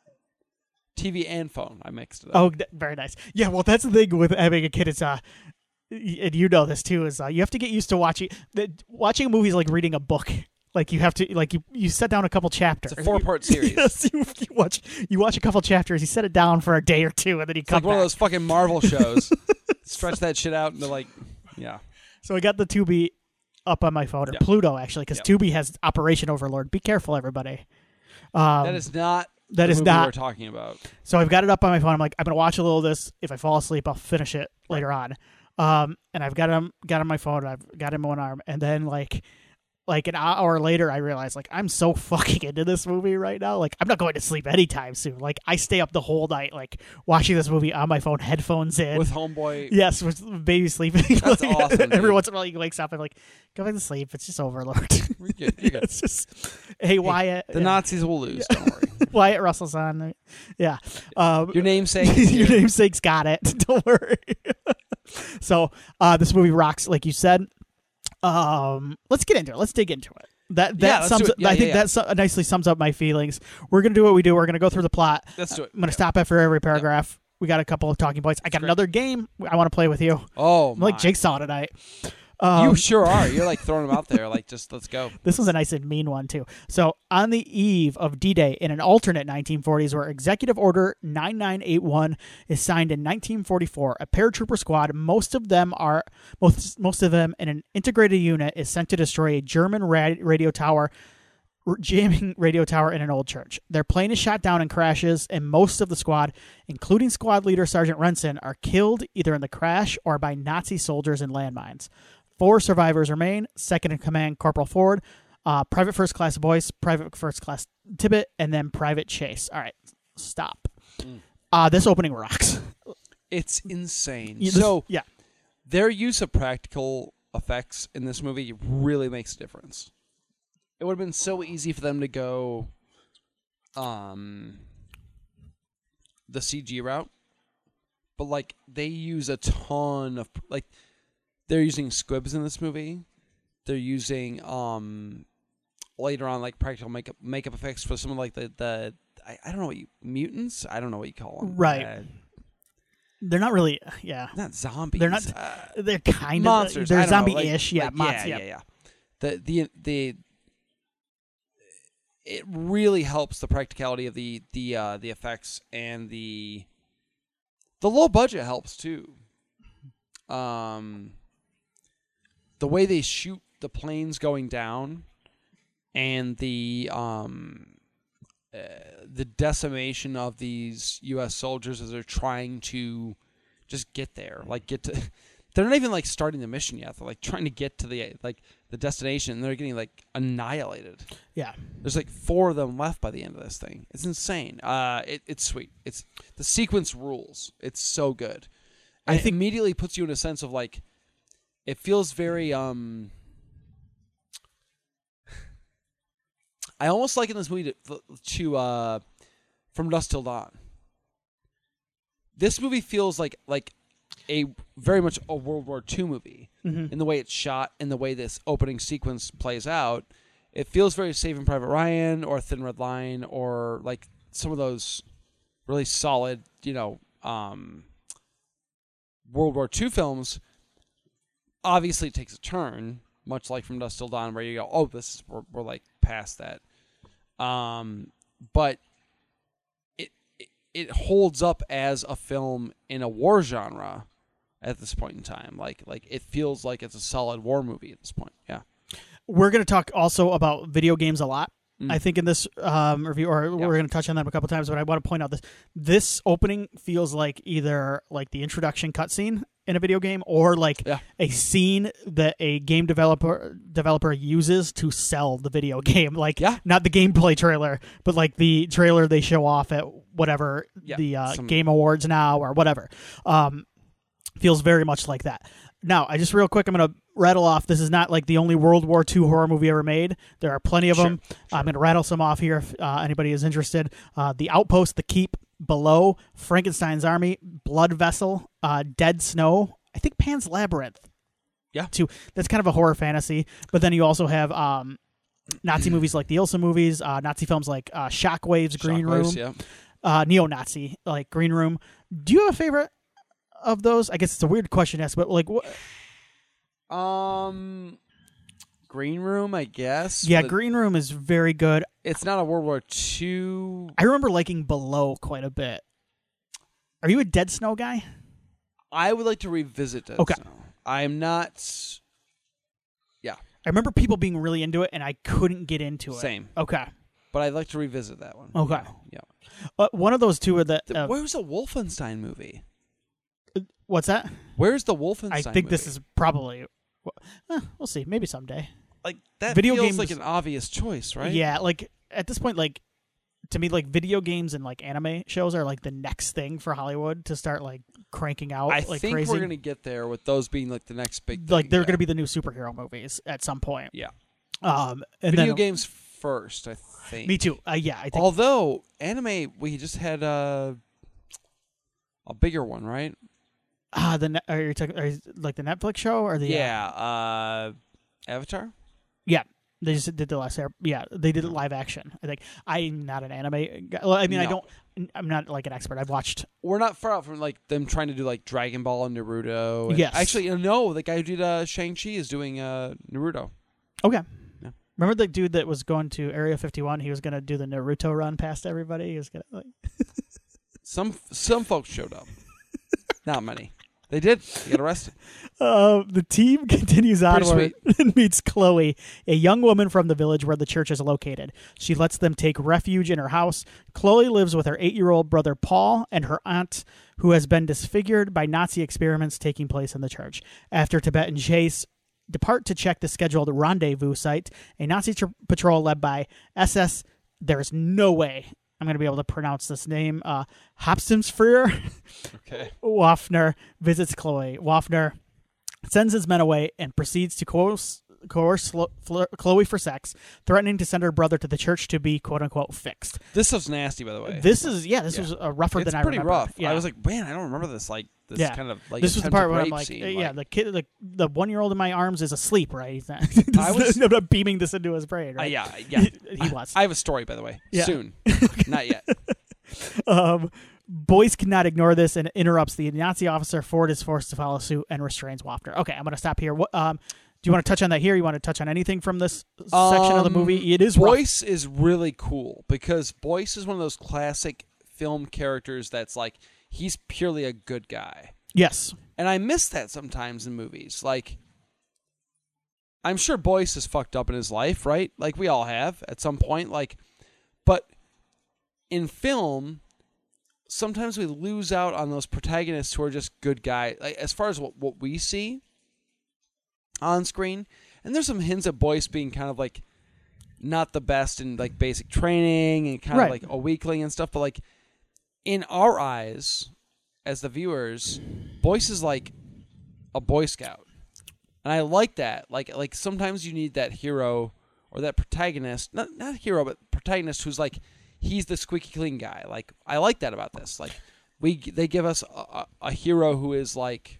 B: T V and phone. I mixed it up.
A: Oh, th- very nice. Yeah, well, that's the thing with having a kid. It's uh, y- and you know this too. Is uh, you have to get used to watching. The, watching a movie is like reading a book. Like you have to, like you, you set down a couple chapters.
B: It's a four-part series.
A: Yes, you, you watch you watch a couple chapters. You set it down for a day or two, and then you
B: It's
A: come
B: like one
A: back.
B: of those fucking Marvel shows. Stretch that shit out into like, yeah.
A: So I got the Tubi up on my phone, or
B: Yep.
A: Pluto actually, because
B: Yep.
A: Tubi has Operation Overlord. Be careful, everybody. Um,
B: That is not.
A: that
B: the
A: is
B: movie
A: not-
B: we're talking about.
A: So I've got it up on my phone. I'm like, I'm gonna watch a little of this. If I fall asleep, I'll finish it later on. Um, and I've got him got on my phone. I've got him in one arm, and then like, like an hour later, I realized like I'm so fucking into this movie right now. Like I'm not going to sleep anytime soon. Like I stay up the whole night, like watching this movie on my phone, headphones in.
B: With Homeboy.
A: Yes, with baby sleeping.
B: That's
A: Like,
B: awesome, dude.
A: Every once in a while, he wakes up. I'm like, go back to sleep. It's just Overlord.
B: You're good. You're good.
A: It's just, hey Wyatt.
B: The
A: yeah.
B: Nazis will lose. Don't worry.
A: Wyatt Russell's on. Yeah. Um,
B: Your namesake. is
A: Your
B: here.
A: namesake's got it. Don't worry. so uh, this movie rocks, like you said. Um, let's get into it. Let's dig into it. That that
B: Yeah, let's
A: sums.
B: do it.
A: Up,
B: Yeah,
A: I
B: yeah,
A: think
B: yeah.
A: that su- nicely sums up my feelings. We're gonna do what we do. We're gonna go through the plot.
B: Let's do it.
A: I'm gonna
B: Yeah.
A: stop after every paragraph. We got a couple of talking points. I got
B: great.
A: another game I want to play with you.
B: Oh,
A: I'm like
B: my.
A: Jigsaw tonight. Um,
B: You sure are. You're like throwing them out there. Like, just let's go.
A: This was a nice and mean one, too. So, on the eve of D-Day in an alternate nineteen forties where Executive Order nine nine eight one is signed in nineteen forty-four, a paratrooper squad, most of them are most most of them in an integrated unit, is sent to destroy a German ra- radio tower, r- jamming radio tower in an old church. Their plane is shot down and crashes, and most of the squad, including squad leader Sergeant Renson, are killed either in the crash or by Nazi soldiers and landmines. Four survivors remain, second in command Corporal Ford, uh, Private First Class Boyce, Private First Class Tibbet, and then Private Chase. All right, stop.
B: Mm.
A: Uh, this opening rocks.
B: It's insane.
A: Yeah, this-
B: so,
A: yeah.
B: their use of practical effects in this movie really makes a difference. It would have been so easy for them to go um, the C G route. But, like, they use a ton of... like. They're using squibs in this movie. They're using um, later on like practical makeup makeup effects for some of like the the I, I don't know what you mutants. I don't know what you call them.
A: Right.
B: Uh,
A: They're not really, yeah.
B: not zombies.
A: They're not.
B: Uh,
A: They're kind
B: monsters.
A: of.
B: I
A: They're
B: don't know,
A: zombie-ish.
B: like-
A: yeah,
B: like,
A: monsters.
B: yeah,
A: Yeah,
B: yeah, yeah. The the the. It really helps the practicality of the the uh, the effects and the the low budget helps too. Um. The way they shoot the planes going down, and the um, uh, the decimation of these U S soldiers as they're trying to just get there, like get to, they're not even like starting the mission yet. They're like trying to get to the like the destination, and they're getting like annihilated.
A: Yeah.
B: There's like four of them left by the end of this thing. It's insane. Uh, it, it's sweet. It's the sequence rules. It's so good.
A: I
B: I
A: think-
B: think immediately puts you in a sense of like. It feels very um I I almost liken this movie to, to uh, From Dusk Till Dawn. This movie feels like like a very much a World War Two movie
A: mm-hmm.
B: in the way it's shot, in the way this opening sequence plays out. It feels very Saving Private Ryan or Thin Red Line or like some of those really solid, you know, um, World War Two films. Obviously, it takes a turn, much like From Dusk Till Dawn, where you go, "Oh, this is we're, we're like past that." Um, but it, it it holds up as a film in a war genre at this point in time. Like like it feels like it's a solid war movie at this point. Yeah.
A: We're going to talk also about video games a lot.
B: Mm.
A: I think in this um, review, or
B: Yeah.
A: we're going to touch on them a couple times, but I want to point out this. This opening feels like either like the introduction cutscene in a video game or like
B: Yeah.
A: a scene that a game developer developer uses to sell the video game. Like
B: Yeah.
A: not the gameplay trailer, but like the trailer they show off at whatever
B: Yeah,
A: the uh,
B: some-
A: Game Awards now or whatever. Um, feels very much like that. Now, I just real quick, I'm going to rattle off. This is not like the only World War Two horror movie ever made. There are plenty of
B: Sure,
A: them. I'm going to rattle some off here if uh, anybody is interested. Uh, the Outpost, The Keep, Below, Frankenstein's Army, Blood Vessel, uh, Dead Snow, I think Pan's Labyrinth.
B: Yeah.
A: Too. That's kind of a horror fantasy. But then you also have um, Nazi movies like the Ilsa movies, uh, Nazi films like uh, Shockwaves, Green
B: Shockwaves,
A: Room,
B: yeah.
A: uh, Neo-Nazi, like Green Room. Do you have a favorite of those? I guess it's a weird question to ask, but like what?
B: Um, Green Room, I guess.
A: Yeah,
B: but
A: Green Room is very good.
B: It's not a World War Two.
A: I remember liking Below quite a bit. Are you a Dead Snow guy?
B: I would like to revisit Dead
A: Okay.
B: Snow. I'm not. Yeah,
A: I remember people being really into it, and I couldn't get into it.
B: same.
A: Okay.
B: But I'd like to revisit that one.
A: Okay.
B: Yeah.
A: Uh, one of those two are the.
B: The-
A: Uh,
B: Where's the Wolfenstein movie?
A: what's that?
B: Where's the Wolfenstein?
A: I think this
B: movie?
A: is probably. Eh, we'll see. Maybe someday.
B: like that.
A: video
B: feels
A: games-
B: like an obvious choice, right?
A: Yeah, like at this point, like to me, like video games and like anime shows are like the next thing for Hollywood to start like cranking out.
B: I
A: like
B: think
A: crazy.
B: we're gonna get there with those being like the next big.
A: like
B: thing,
A: they're
B: yeah.
A: going to be the new superhero movies at some point.
B: Yeah.
A: Um, and
B: Video
A: then,
B: games first, I think.
A: Me too. Uh, yeah, I think.
B: Although anime, we just had a a bigger one, right?
A: Ah, the ne- are you talking are you, like the Netflix show or the? uh,
B: Yeah, uh, Avatar.
A: yeah. They just did the last. Yeah, they did it live action. I think I'm not an anime guy. Well, I mean, I
B: No.
A: don't. I'm not like an expert. I've watched.
B: We're not far out from like them trying to do like Dragon Ball and Naruto. And
A: Yes.
B: actually, uh, no, the guy who did uh, Shang-Chi is doing uh, Naruto.
A: Okay.
B: Yeah.
A: Remember the dude that was going to Area fifty-one? He was going to do the Naruto run past everybody. He was going to like.
B: Some some folks showed up, not many. They did. They got arrested.
A: Uh, the team continues
B: Pretty
A: onward and meets Chloe, a young woman from the village where the church is located. She lets them take refuge in her house. Chloe lives with her eight-year-old brother Paul and her aunt, who has been disfigured by Nazi experiments taking place in the church. After Tibet and Chase depart to check the scheduled rendezvous site, a Nazi tr- patrol led by S S. There's no way I'm going to be able to pronounce this name. Uh, Hopsensfrier.
B: Okay.
A: Waffner visits Chloe. Waffner sends his men away and proceeds to coerce, coerce Flo- Flo- Chloe for sex, threatening to send her brother to the church to be "quote unquote" fixed.
B: This was nasty, by the way.
A: This is yeah, this
B: Yeah.
A: was uh, rougher
B: it's
A: than I
B: pretty
A: remember.
B: rough.
A: Yeah.
B: I was like, man, I don't remember this. Like this
A: Yeah.
B: kind of like
A: this was the
B: attempted
A: part where I'm
B: rape
A: like,
B: scene,
A: uh, yeah,
B: like-
A: the kid, the the one year old in my arms is asleep, right? He's not.
B: I was-
A: I'm not beaming this into his brain,
B: Uh,
A: right?
B: yeah, yeah.
A: he was.
B: I have a story, by the way.
A: Yeah.
B: Soon, not yet.
A: Um, Boyce cannot ignore this and interrupts the Nazi officer. Ford is forced to follow suit and restrains Waffner. Okay, I'm going to stop here. What, um, do you want to touch on that here? You want to touch on anything from this section of the
B: Um,
A: movie? It is rough.
B: Boyce is really cool because Boyce is one of those classic film characters that's like he's purely a good guy.
A: Yes.
B: And I miss that sometimes in movies. Like, I'm sure Boyce is fucked up in his life, right? Like we all have at some point. Like, but in film, sometimes we lose out on those protagonists who are just good guys. Like, as far as what, what we see on screen, and there's some hints of Boyce being kind of like not the best in like basic training and kind
A: Right.
B: of like a weakling and stuff. But like in our eyes, as the viewers, Boyce is like a Boy Scout, and I like that. Like like sometimes you need that hero or that protagonist, not not hero, but protagonist who's like he's the squeaky clean guy. Like I like that about this. Like we they give us a, a, a hero who is like,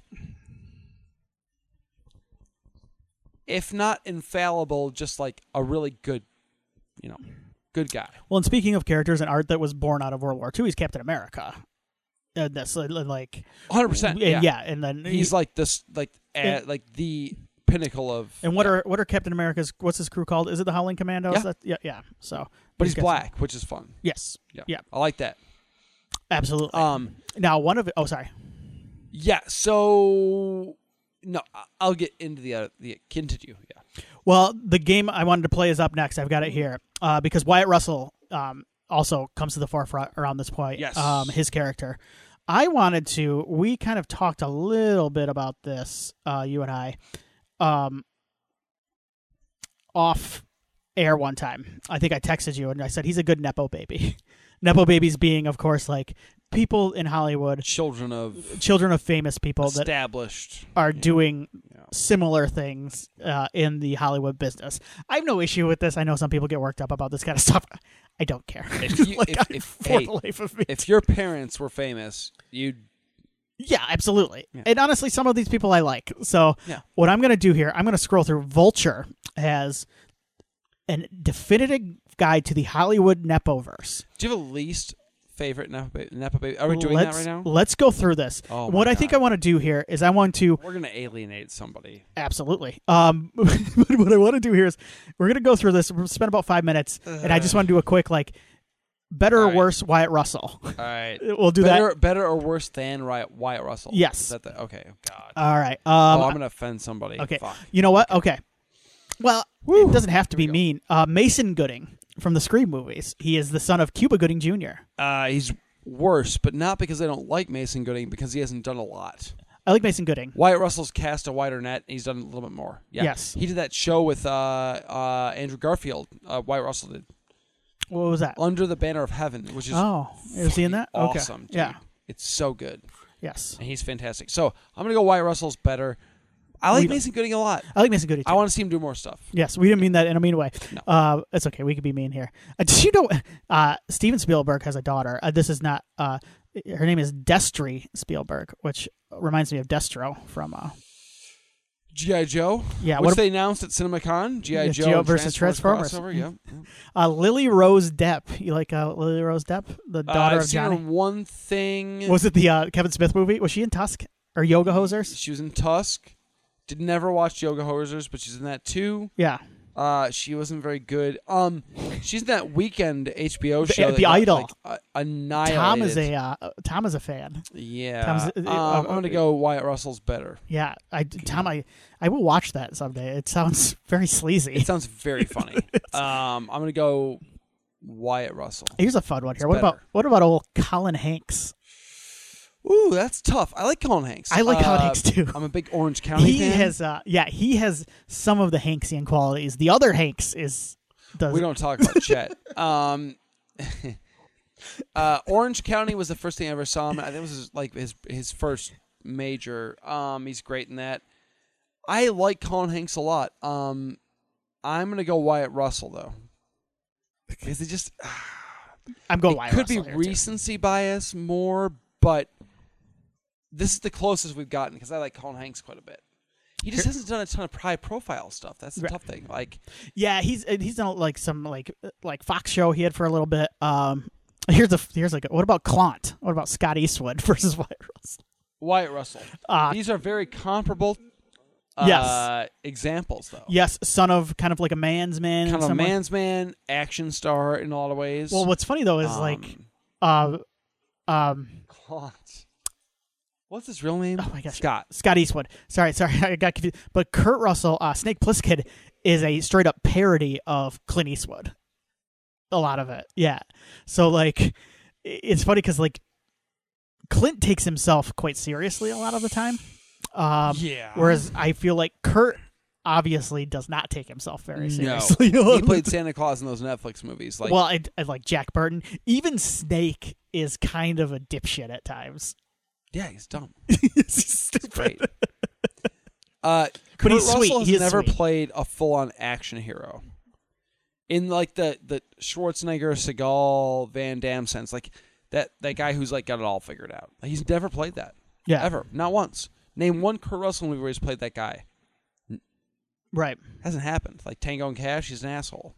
B: if not infallible, just like a really good, you know, good guy.
A: Well, and speaking of characters and art that was born out of World War Two, he's Captain America. And that's like,
B: one hundred percent.
A: Yeah.
B: Yeah.
A: yeah, and then
B: He's
A: he,
B: like this, like
A: and,
B: uh, like the pinnacle of.
A: And what
B: yeah.
A: are what are Captain America's? What's his crew called? Is it the Howling Commandos?
B: Yeah,
A: That, yeah, yeah. So,
B: but he's
A: got
B: black,
A: some,
B: which is fun.
A: yes,
B: Yeah,
A: yeah,
B: I like that.
A: absolutely.
B: Um,
A: now one of it. Oh, sorry.
B: yeah. So no, I- I'll get into the uh, the continue. Yeah.
A: Well, the game I wanted to play is up next. I've got it here uh, because Wyatt Russell um, also comes to the forefront around this point.
B: Yes.
A: Um, his character. I wanted to. We kind of talked a little bit about this, uh, you and I, um, off air one time. I think I texted you and I said he's a good nepo baby. Nepo babies being, of course, like people in Hollywood,
B: Children of
A: children of famous people that
B: established
A: are
B: yeah.
A: doing
B: Yeah.
A: similar things uh, in the Hollywood business. I have no issue with this. I know some people get worked up about this kind of stuff. I don't care.
B: If you-
A: like,
B: if-
A: I-
B: if-
A: for
B: hey,
A: the life of me.
B: If your parents were famous, you'd
A: Yeah, absolutely.
B: Yeah.
A: And honestly, some of these people I like. So
B: Yeah.
A: what I'm going to do here, I'm going to scroll through. Vulture has a definitive guide to the Hollywood Nepoverse.
B: do you have a least favorite Nepo baby? Nepo baby? Are we doing
A: let's,
B: that right now?
A: Let's go through this.
B: Oh
A: what
B: my
A: I think
B: God.
A: I want to do here is I want to
B: We're gonna alienate somebody.
A: absolutely. Um, but what I want to do here is we're going to go through this. We'll spend about five minutes, and I just want to do a quick like better
B: All
A: or
B: right.
A: worse Wyatt Russell.
B: All right.
A: We'll do
B: better,
A: that.
B: better or worse than Wyatt, Wyatt Russell?
A: Yes.
B: Is that the, okay. Oh, God.
A: All right. Um,
B: oh, I'm gonna offend somebody.
A: okay.
B: Fuck.
A: You know what? Okay. Well,
B: Woo.
A: it doesn't have to
B: Here we
A: be
B: go.
A: mean. Uh, Mason Gooding from the Scream movies. He is the son of Cuba Gooding Junior
B: Uh, he's worse, but not because I don't like Mason Gooding, because he hasn't done a lot.
A: I like Mason Gooding.
B: Wyatt Russell's cast a wider net, and he's done a little bit more. Yeah.
A: Yes.
B: He did that show with uh, uh, Andrew Garfield. Uh, Wyatt Russell did
A: What was that?
B: Under the Banner of Heaven, which is
A: Oh, was he in that? Okay.
B: awesome. Dude.
A: Yeah.
B: It's so good,
A: Yes.
B: and he's fantastic. So I'm gonna go Wyatt Russell's better. I like
A: We-
B: Mason Gooding a lot.
A: I like Mason Gooding too.
B: I want to see him do more stuff.
A: Yes, we didn't mean that in a mean way.
B: No.
A: Uh, it's okay. We could be mean here. Uh, did you know uh, Steven Spielberg has a daughter? Uh, this is not. Uh, her name is Destry Spielberg, which reminds me of Destro from. Uh,
B: G I. Joe.
A: yeah,
B: Which
A: what
B: they announced at CinemaCon. G I.
A: Yeah,
B: Joe
A: Joe
B: and
A: versus
B: Transformers
A: Transformers.
B: crossover, Yeah.
A: uh, Lily Rose Depp. You like uh, Lily Rose Depp, the
B: Uh,
A: daughter
B: I've
A: of
B: seen her
A: Johnny?
B: one thing.
A: Was it the uh, Kevin Smith movie? Was she in Tusk or Yoga Hosers?
B: She was in Tusk. Did never watch Yoga Hosers, but she's in that too.
A: Yeah,
B: Uh, she wasn't very good. Um, she's in that Weekend H B O
A: The-
B: show.
A: The
B: that got,
A: Idol.
B: Like, uh, annihilated.
A: Tom is a uh, Tom is a fan.
B: Yeah.
A: Tom's-
B: um,
A: uh, uh,
B: I'm gonna go Wyatt Russell's better.
A: Yeah, I Tom, I I will watch that someday. It sounds very sleazy.
B: It sounds very funny. um, I'm gonna go Wyatt Russell.
A: Here's a fun one here.
B: It's
A: What about
B: better.
A: what about old Colin Hanks?
B: Ooh, that's tough. I like Colin Hanks.
A: I like Colin
B: Uh,
A: Hanks too.
B: I'm a big Orange County
A: He
B: fan.
A: has, uh, yeah, he has some of the Hanksian qualities. The other Hanks is does
B: We don't talk about Chet. Um, uh, Orange County was the first thing I ever saw him. I think it was his, like his his first major. Um, he's great in that. I like Colin Hanks a lot. Um, I'm gonna go Wyatt Russell though, because it just
A: I'm going.
B: it
A: Wyatt
B: could be
A: Russell here, too.
B: recency bias more, but this is the closest we've gotten because I like Colin Hanks quite a bit. He just
A: Here-
B: hasn't done a ton of high profile stuff. That's the
A: Right.
B: tough thing. Like,
A: Yeah, he's and he's done like some like uh, like Fox show he had for a little bit. Um, here's a here's like a, what about Clont? What about Scott Eastwood versus Wyatt Russell?
B: Wyatt Russell.
A: Uh,
B: These are very comparable uh,
A: Yes.
B: examples, though.
A: yes, son of kind of like a man's man.
B: Kind
A: in
B: of a
A: some way.
B: man's man, action star in a lot of ways.
A: Well, what's funny though is like
B: Um,
A: uh, um,
B: Claude. What's his real name?
A: oh my gosh,
B: Scott.
A: Scott Eastwood. Sorry, sorry, I got confused. But Kurt Russell, uh, Snake Plissken, is a straight up parody of Clint Eastwood. A lot of it, yeah. So like, i- it's funny because like Clint takes himself quite seriously a lot of the time. Um,
B: Yeah.
A: Whereas I feel like Kurt obviously does not take himself very
B: No.
A: seriously.
B: He played Santa Claus in those Netflix movies. Like,
A: well, I, I like Jack Burton. Even Snake is kind of a dipshit at times.
B: yeah, he's dumb.
A: He's stupid.
B: Great. Uh,
A: But
B: Kurt
A: he's
B: Russell
A: sweet.
B: has
A: He is
B: never
A: sweet.
B: played a full-on action hero. in like the the Schwarzenegger, Seagal, Van Damme sense, like that that guy who's like got it all figured out. Like, he's never played that.
A: Yeah.
B: Ever. Not once. Name one Kurt Russell movie where he's played that guy.
A: Right.
B: Hasn't happened. Like Tango and Cash, he's an asshole.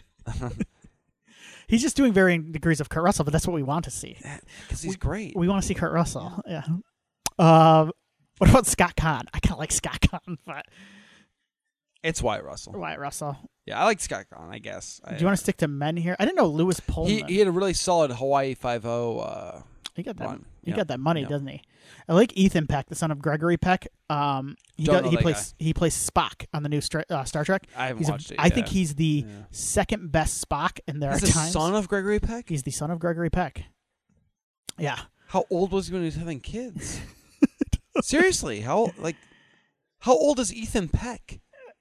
A: He's just doing varying degrees of Kurt Russell, but that's what we want to see.
B: Because he's great.
A: We want to see Kurt Russell. Yeah. Uh, what about Scott Conn? I kind of like Scott Conn, but
B: It's Wyatt Russell.
A: Wyatt Russell.
B: Yeah, I like Scott Conn, I guess.
A: Do you want to stick to men here? I didn't know Lewis
B: He,
A: Pullman.
B: he had a really solid Hawaii Five-O. Uh,
A: He got that.
B: run.
A: He
B: Yeah.
A: got that money,
B: Yeah.
A: doesn't he? I like Ethan Peck, the son of Gregory Peck. Um, he
B: Don't
A: does,
B: know
A: he
B: that
A: plays he plays Spock on the new Star, uh, Star Trek.
B: I haven't
A: He's a-
B: watched it
A: I think
B: yet.
A: he's the
B: Yeah.
A: second best Spock, and there
B: He's
A: are
B: the
A: times
B: son of Gregory Peck?
A: he's the son of Gregory Peck. Yeah,
B: How old was he when he was having kids? Seriously, how like how old is Ethan Peck?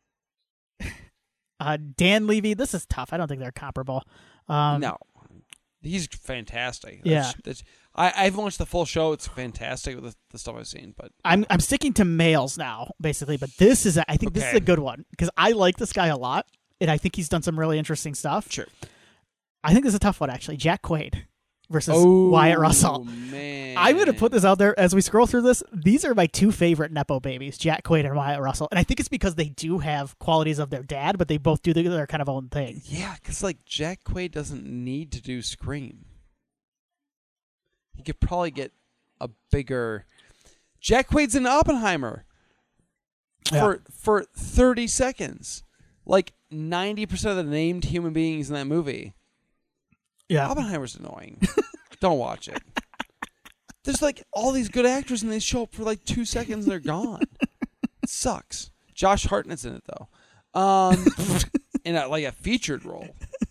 A: uh, Dan Levy. This is tough. I don't think they're comparable. Um,
B: no, he's fantastic.
A: Yeah.
B: That's, that's, I I've watched the full show. It's fantastic with the, the stuff I've seen. But
A: I'm I'm sticking to males now, basically. But this is a, I think this is
B: Okay.
A: a good one because I like this guy a lot, and I think he's done some really interesting stuff.
B: sure,
A: I think this is a tough one actually. Jack Quaid versus
B: oh,
A: Wyatt Russell.
B: Man,
A: I'm going to put this out there as we scroll through this. These are my two favorite Nepo babies, Jack Quaid and Wyatt Russell. And I think it's because they do have qualities of their dad, but they both do their, their kind of own thing.
B: Yeah, because like Jack Quaid doesn't need to do Scream. He could probably get a bigger. Jack Quaid's in Oppenheimer
A: Yeah.
B: for for thirty seconds. Like ninety percent of the named human beings in that movie.
A: Yeah.
B: Oppenheimer's annoying. Don't watch it. There's like all these good actors and they show up for like two seconds and they're gone. It sucks. Josh Hartnett's in it though. Um, in a, like a featured role.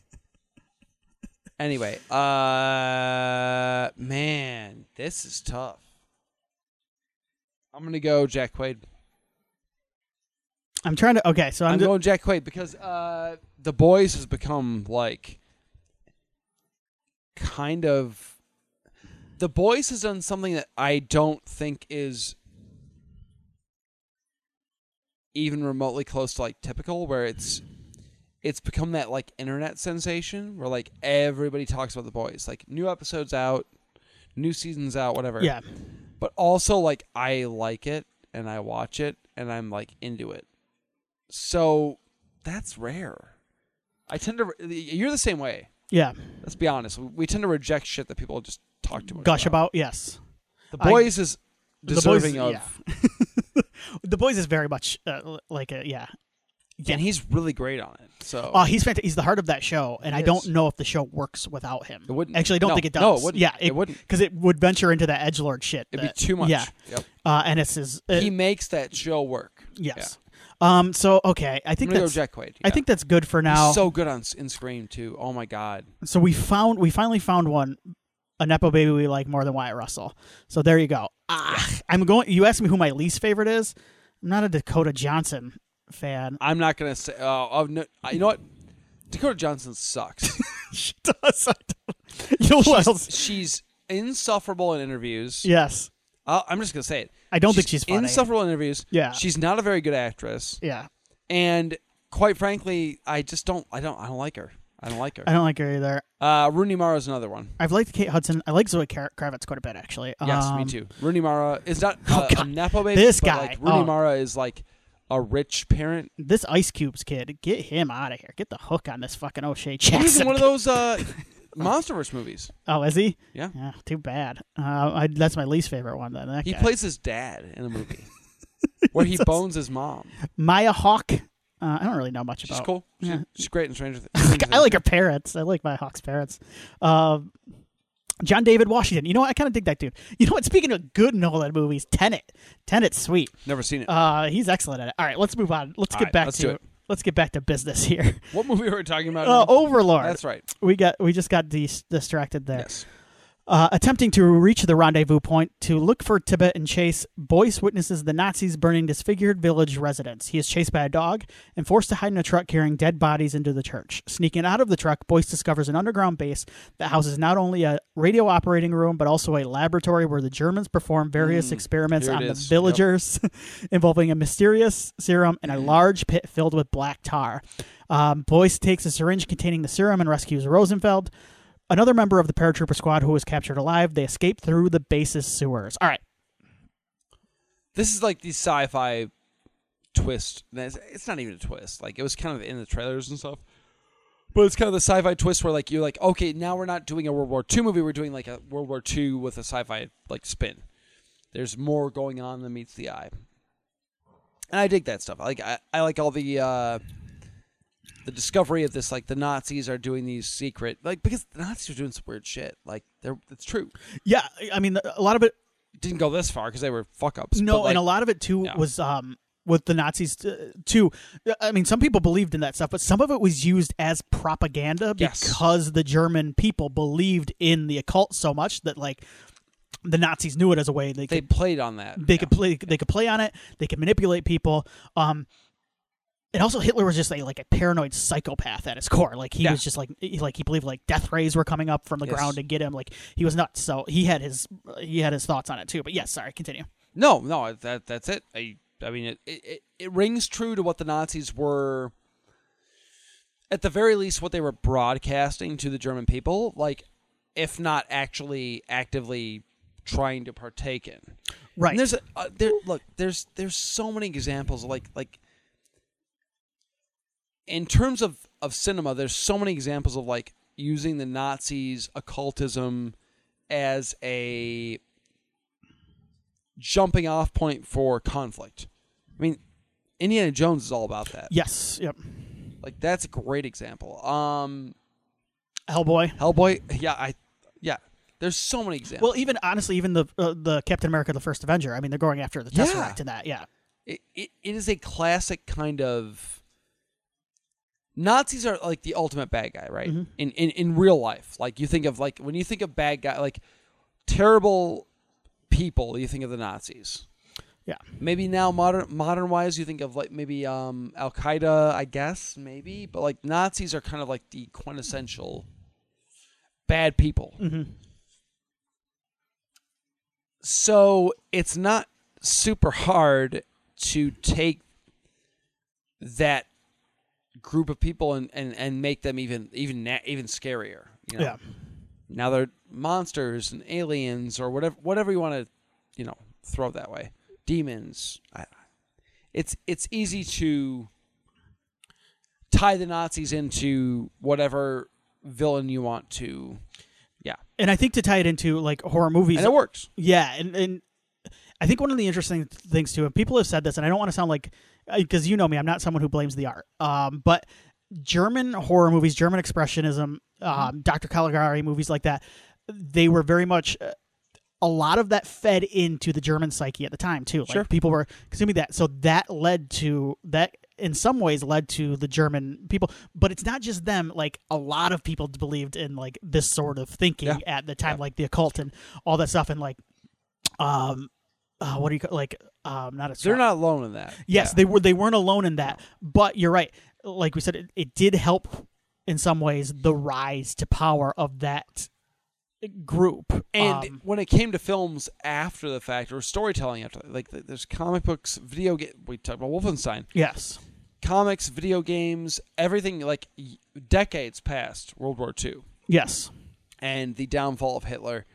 B: Anyway, uh, man, this is tough. I'm gonna go Jack Quaid.
A: I'm trying to. Okay, so I'm,
B: I'm
A: go-
B: going Jack Quaid because uh, The Boys has become like kind of. The Boys has done something that I don't think is even remotely close to like typical, where it's it's become that like internet sensation where like everybody talks about The Boys, like new episodes out, new seasons out, whatever.
A: Yeah.
B: But also like I like it and I watch it and I'm like into it. So that's rare. I tend to. You're the same way.
A: Yeah.
B: Let's be honest. We tend to reject shit that people just talk too much
A: Gush
B: about.
A: about. Yes.
B: The Boys
A: I-
B: is
A: The
B: deserving
A: Boys-
B: of,
A: yeah. The Boys is very much uh, like a yeah.
B: and he's really great on it. So
A: Oh, he's fantastic. He's the heart of that show, and
B: He
A: I don't
B: is.
A: know if the show works without him.
B: It wouldn't.
A: Actually, I don't
B: No,
A: think it does.
B: no, it wouldn't.
A: Yeah,
B: It wouldn't.
A: because it would venture into that edgelord shit.
B: it'd be
A: that-
B: too much.
A: Yeah,
B: Yep.
A: uh, and it's his. Uh,
B: He makes that show work.
A: yes. Um. So okay, I
B: I'm
A: think
B: gonna go
A: that's.
B: Jack Quaid.
A: I
B: yeah.
A: think that's good for now.
B: He's so good on in Scream too. Oh my god.
A: So we found we finally found one, a Nepo baby we like more than Wyatt Russell. So there you go. Ah, I'm going. You asked me who my least favorite is. I'm not a Dakota Johnson fan.
B: I'm not gonna say. Oh, oh no, you know what? Dakota Johnson sucks.
A: She does. You know what
B: she's,
A: else?
B: she's insufferable in interviews.
A: Yes.
B: I'll, I'm just gonna say it.
A: I don't think she's funny.
B: insufferable in interviews.
A: Yeah.
B: She's not a very good actress,
A: Yeah.
B: and quite frankly, I just don't. I don't. I don't like her. I don't like her.
A: I don't like her either.
B: Uh, Rooney Mara is another one.
A: I've liked Kate Hudson. I like Zoe Kra- Kravitz quite a bit, actually.
B: Yes,
A: Um,
B: me too. Rooney Mara is not
A: Oh,
B: uh, a
A: God.
B: nepo baby.
A: This
B: but,
A: guy.
B: like, Rooney
A: Oh.
B: Mara is like a rich parent.
A: This Ice Cubes kid, get him out of here. Get the hook on this fucking O'Shea
B: He's
A: Jackson.
B: in one of those uh, Monsterverse movies.
A: Oh, is he?
B: Yeah.
A: Yeah, too bad. Uh, I, that's my least favorite one. Then that
B: He
A: guy.
B: plays his dad in a movie where he
A: does.
B: bones his mom.
A: Maya Hawke. Uh, I don't really know much
B: She's
A: about.
B: cool. She's,
A: Yeah.
B: she's great in Stranger, Th- Stranger Things.
A: I like her parents. I like Maya Hawke's parents. Uh, John David Washington. You know what? I kind of dig that dude. You know what? Speaking of good Nolan movies, Tenet. Tenet's sweet.
B: Never seen it.
A: Uh, he's excellent at it. All right, let's move on. Let's
B: All
A: get
B: right,
A: back
B: let's
A: to
B: do it.
A: let's get back to business here.
B: What movie were we talking about?
A: Uh,
B: now?
A: Overlord.
B: That's right.
A: We got we just got dis- distracted there.
B: Yes.
A: Uh, attempting to reach the rendezvous point to look for Tibet and Chase, Boyce witnesses the Nazis burning disfigured village residents. He is chased by a dog and forced to hide in a truck carrying dead bodies into the church. Sneaking out of the truck, Boyce discovers an underground base that houses not only a radio operating room, but also a laboratory where the Germans perform various
B: Mm,
A: experiments
B: here
A: on
B: it
A: the
B: is.
A: villagers, involving a mysterious serum and a large pit filled with black tar. Um, Boyce takes a syringe containing the serum and rescues Rosenfeld, another member of the paratrooper squad who was captured alive. They escape through the base's sewers. All right.
B: This is like the sci-fi twist. It's it's not even a twist. Like, it was kind of in the trailers and stuff. But it's kind of the sci-fi twist where, like, you're like, okay, now we're not doing a World War Two movie. We're doing, like, a World War Two with a sci-fi, like, spin. There's more going on than meets the eye. And I dig that stuff. Like, I, I like all the... Uh, The discovery of this, like the Nazis are doing these secret, like because the Nazis are doing some weird shit. Like they're, it's true.
A: Yeah, I mean, a lot of it.
B: Didn't go this far because they were fuck ups.
A: No,
B: but, like,
A: and a lot of it too
B: yeah.
A: was um with the Nazis uh, too. I mean, some people believed in that stuff, but some of it was used as propaganda
B: Yes.
A: because the German people believed in the occult so much that like the Nazis knew it as a way they
B: they
A: could
B: played on that.
A: they
B: yeah.
A: could play they could play on it. They could manipulate people. Um. And also, Hitler was just a, like a paranoid psychopath at his core. Like he
B: Yeah.
A: was just like he, like he believed like death rays were coming up from the
B: Yes.
A: ground to get him. Like he was nuts. So he had his he had his thoughts on it too. But yes, sorry, continue.
B: No, no, that that's it. I, I mean, it, it it rings true to what the Nazis were. At the very least, what they were broadcasting to the German people, like, if not actually actively trying to partake in.
A: Right.
B: And there's a, uh, there. Look, there's there's so many examples of like like. In terms of, of cinema, there's so many examples of like using the Nazis' occultism as a jumping off point for conflict. I mean, Indiana Jones is all about that.
A: Yes. Yep.
B: Like that's a great example. Um,
A: Hellboy.
B: Hellboy, yeah, I, yeah. There's so many examples.
A: Well, even honestly, even the uh, the Captain America: The First Avenger. I mean, they're going after the
B: Yeah.
A: Tesseract in that. Yeah.
B: It, it it is a classic kind of. Nazis are like the ultimate bad guy, right?
A: Mm-hmm.
B: In, in in real life, like you think of like when you think of bad guy, like terrible people, you think of the Nazis.
A: Yeah.
B: Maybe now modern modern wise, you think of like maybe um, Al Qaeda, I guess maybe, but like Nazis are kind of like the quintessential bad people.
A: Mm-hmm.
B: So it's not super hard to take that group of people and, and, and make them even even na- even scarier. You know?
A: Yeah.
B: Now they're monsters and aliens or whatever whatever you want to, you know, throw that way. Demons. I, it's it's easy to tie the Nazis into whatever villain you want to. Yeah.
A: And I think to tie it into like horror movies,
B: And it works.
A: yeah, and and I think one of the interesting things too, and people have said this, and I don't want to sound like, because you know me, I'm not someone who blames the art, um, but German horror movies, German expressionism, um, Doctor Caligari movies like that, they were very much. Uh, a lot of that fed into the German psyche at the time too. Like
B: Sure.
A: people were consuming that, so that led to that. In some ways, led to the German people, but it's not just them. Like a lot of people believed in like this sort of thinking
B: Yeah.
A: at the time,
B: Yeah.
A: like the occult and all that stuff, and like, um, uh, what do you call like, um, not a
B: They're not alone in that.
A: Yes,
B: Yeah.
A: they were. They weren't alone in that. But you're right. Like we said, it, it did help in some ways the rise to power of that group.
B: And
A: Um,
B: when it came to films after the fact, or storytelling after, like there's comic books, video game. We talked about Wolfenstein.
A: yes,
B: Comics, video games, everything. Like y- decades past World War Two
A: yes,
B: and the downfall of Hitler.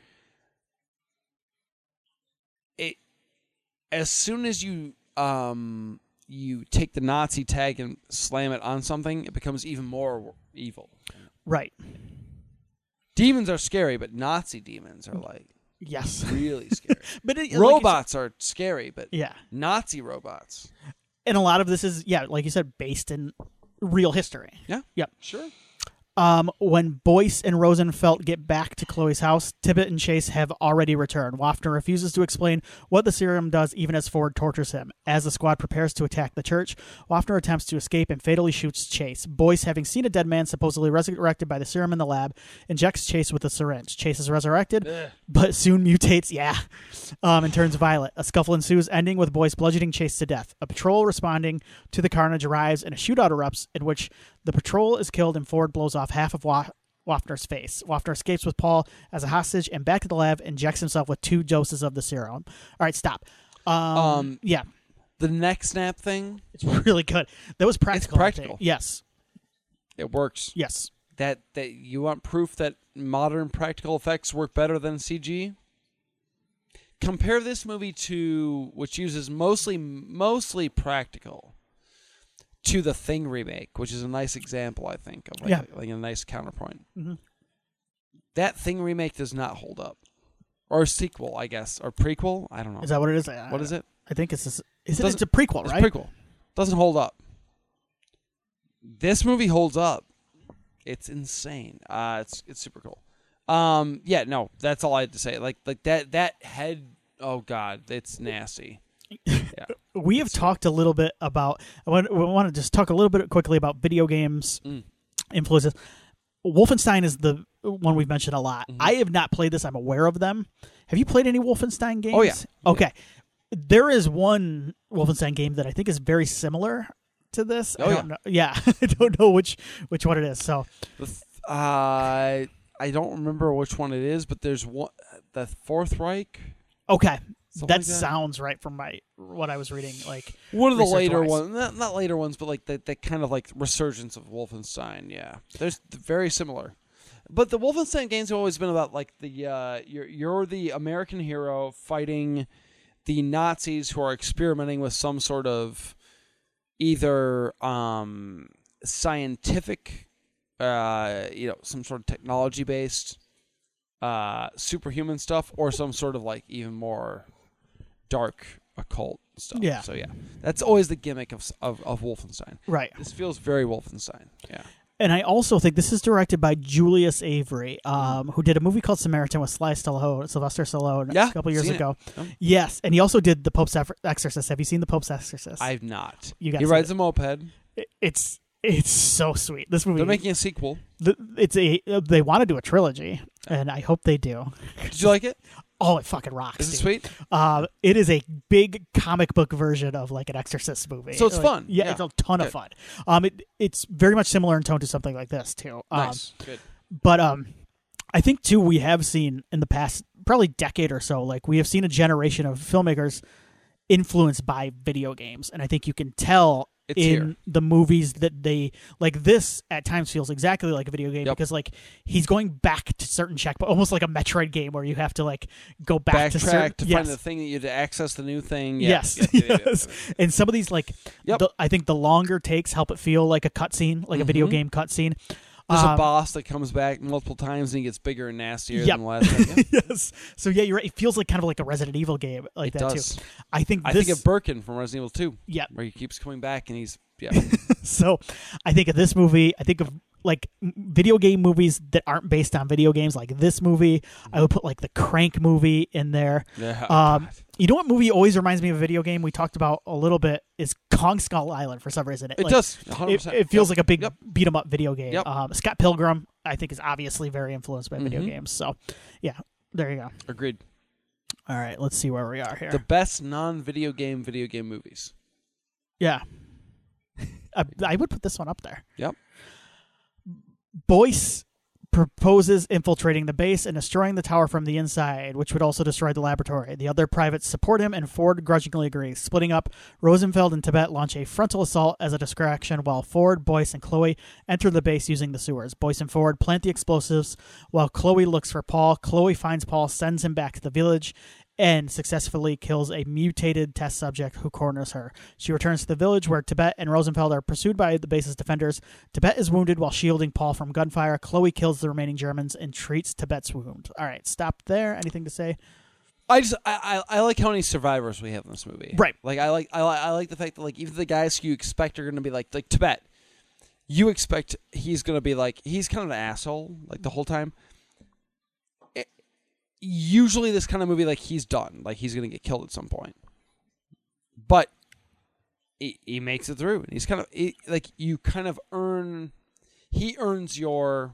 B: It as soon as you um you take the Nazi tag and slam it on something, it becomes even more evil.
A: right,
B: Demons are scary, but Nazi demons are like
A: yes.
B: really scary.
A: But it, like you said-
B: Robots are scary, but
A: yeah.
B: Nazi robots.
A: And a lot of this is, yeah, like you said, based in real history.
B: Yeah.
A: Yep.
B: Sure.
A: Um, when Boyce and Rosenfeld get back to Chloe's house, Tippett and Chase have already returned. Waffner refuses to explain what the serum does, even as Ford tortures him. As the squad prepares to attack the church, Waffner attempts to escape and fatally shoots Chase. Boyce, having seen a dead man supposedly resurrected by the serum in the lab, injects Chase with a syringe. Chase is resurrected, Ugh. but soon mutates, yeah, um, and turns violent. A scuffle ensues, ending with Boyce bludgeoning Chase to death. A patrol responding to the carnage arrives, and a shootout erupts in which the patrol is killed and Ford blows off half of Wa- Waffner's face. Waffner escapes with Paul as a hostage and back to the lab injects himself with two doses of the serum. All right, stop. Um, um yeah.
B: The neck snap thing?
A: It's really good. That was practical.
B: It's practical.
A: Yes.
B: It works.
A: Yes.
B: That that you want proof that modern practical effects work better than C G? Compare this movie to which uses mostly mostly practical. To the Thing remake, which is a nice example, I think, of like,
A: yeah.
B: a, like a nice counterpoint.
A: Mm-hmm.
B: That Thing remake does not hold up, or sequel, I guess, or prequel. I don't know.
A: Is that what it is? I,
B: what is it?
A: I think it's a, is it, it's a prequel,
B: it's
A: right?
B: Prequel doesn't hold up. This movie holds up. It's insane. Uh, it's it's super cool. Um, yeah, no, that's all I had to say. Like like that that head. Oh God, it's nasty. Yeah.
A: We have talked a little bit about. I want, we want to just talk a little bit quickly about video games mm. influences. Wolfenstein is the one we've mentioned a lot. Mm-hmm. I have not played this. I'm aware of them. Have you played any Wolfenstein games?
B: Oh yeah.
A: Okay. Yeah. There is one Wolfenstein game that I think is very similar to this.
B: Oh
A: I don't
B: yeah.
A: Know. Yeah. I don't know which which one it is. So.
B: Uh, I don't remember which one it is, but there's one. The Fourth Reich.
A: Okay.
B: Something
A: that
B: like that
A: sounds right from my what I was reading. Like
B: one of the later ones, not, not later ones, but like the, the kind of like resurgence of Wolfenstein. Yeah, there's very similar. But the Wolfenstein games have always been about like the uh, you're you're the American hero fighting the Nazis who are experimenting with some sort of either um, scientific, uh, you know, some sort of technology based uh, superhuman stuff, or some sort of like even more dark occult stuff.
A: Yeah.
B: So yeah, that's always the gimmick of of, of Wolfenstein.
A: Right.
B: This feels very Wolfenstein. Yeah.
A: And I also think this is directed by Julius Avery, um, who did a movie called Samaritan with Sly Stallone, Sylvester Stallone
B: yeah,
A: a couple years
B: seen
A: ago.
B: Oh.
A: Yes, and he also did The Pope's Exorcist. Have you seen The Pope's Exorcist?
B: I've not.
A: You
B: he rides it. a moped.
A: It, it's it's so sweet. This movie.
B: They're making a sequel.
A: The, it's a they want to do a trilogy, and I hope they do.
B: Did you like it?
A: Oh, it fucking rocks.
B: Is it
A: dude.
B: sweet?
A: Uh, it is a big comic book version of like an Exorcist movie.
B: So it's
A: like,
B: fun.
A: Yeah,
B: yeah,
A: it's a ton
B: Good.
A: of fun. Um, it, it's very much similar in tone to something like this too. Um,
B: nice. Good.
A: But um, I think too we have seen in the past probably decade or so, like we have seen a generation of filmmakers influenced by video games, and I think you can tell.
B: It's
A: in
B: here.
A: the movies that they like, this at times feels exactly like a video game yep. because like he's going back to certain check, but almost like a Metroid game where you have to like go back
B: Backtrack
A: to certain,
B: to
A: yes.
B: find the thing that you had to access the new thing. Yeah.
A: Yes,
B: yeah, yeah, yeah,
A: yes.
B: yeah.
A: And some of these like,
B: yep.
A: the, I think the longer takes help it feel like a cutscene, like mm-hmm. a video game cutscene.
B: There's
A: um,
B: a boss that comes back multiple times and he gets bigger and nastier
A: yep.
B: than the last time. Yeah.
A: Yes. So yeah, you're right. It feels like kind of like a Resident Evil game like
B: it
A: that
B: does.
A: too. I think
B: I
A: this,
B: think of Birkin from Resident Evil two.
A: Yeah.
B: Where he keeps coming back and he's yeah.
A: So I think of this movie, I think of like video game movies that aren't based on video games like this movie. I would put like the Crank movie in there.
B: Yeah,
A: um,
B: God.
A: You know what movie always reminds me of a video game we talked about a little bit is Kong Skull Island for some reason.
B: It
A: like,
B: does. one hundred percent.
A: It, it feels
B: yep.
A: like a big
B: yep.
A: beat 'em up video game.
B: Yep.
A: Um, Scott Pilgrim, I think, is obviously very influenced by
B: mm-hmm.
A: video games. So, yeah, there you go.
B: Agreed.
A: All right, let's see where we are here.
B: The best non-video game video game movies.
A: Yeah. I, I would put this one up there.
B: Yep.
A: Boyce proposes infiltrating the base and destroying the tower from the inside, which would also destroy the laboratory. The other privates support him, and Ford grudgingly agrees. Splitting up, Rosenfeld and Tippett launch a frontal assault as a distraction, while Ford, Boyce, and Chloe enter the base using the sewers. Boyce and Ford plant the explosives, while Chloe looks for Paul. Chloe finds Paul, sends him back to the village, and successfully kills a mutated test subject who corners her. She returns to the village where Tippett and Rosenfeld are pursued by the base's defenders. Tippett is wounded while shielding Paul from gunfire. Chloe kills the remaining Germans and treats Tibbett's wound. All right, stop there. Anything to say?
B: I just I, I I like how many survivors we have in this movie.
A: Right.
B: Like I like I like I like the fact that like even the guys who you expect are going to be like like Tippett. you expect he's going to be like, he's kind of an asshole like the whole time. It, usually this kind of movie, like he's done, like he's going to get killed at some point. But he, he makes it through. And he's kind of, he, like you kind of earn, he earns your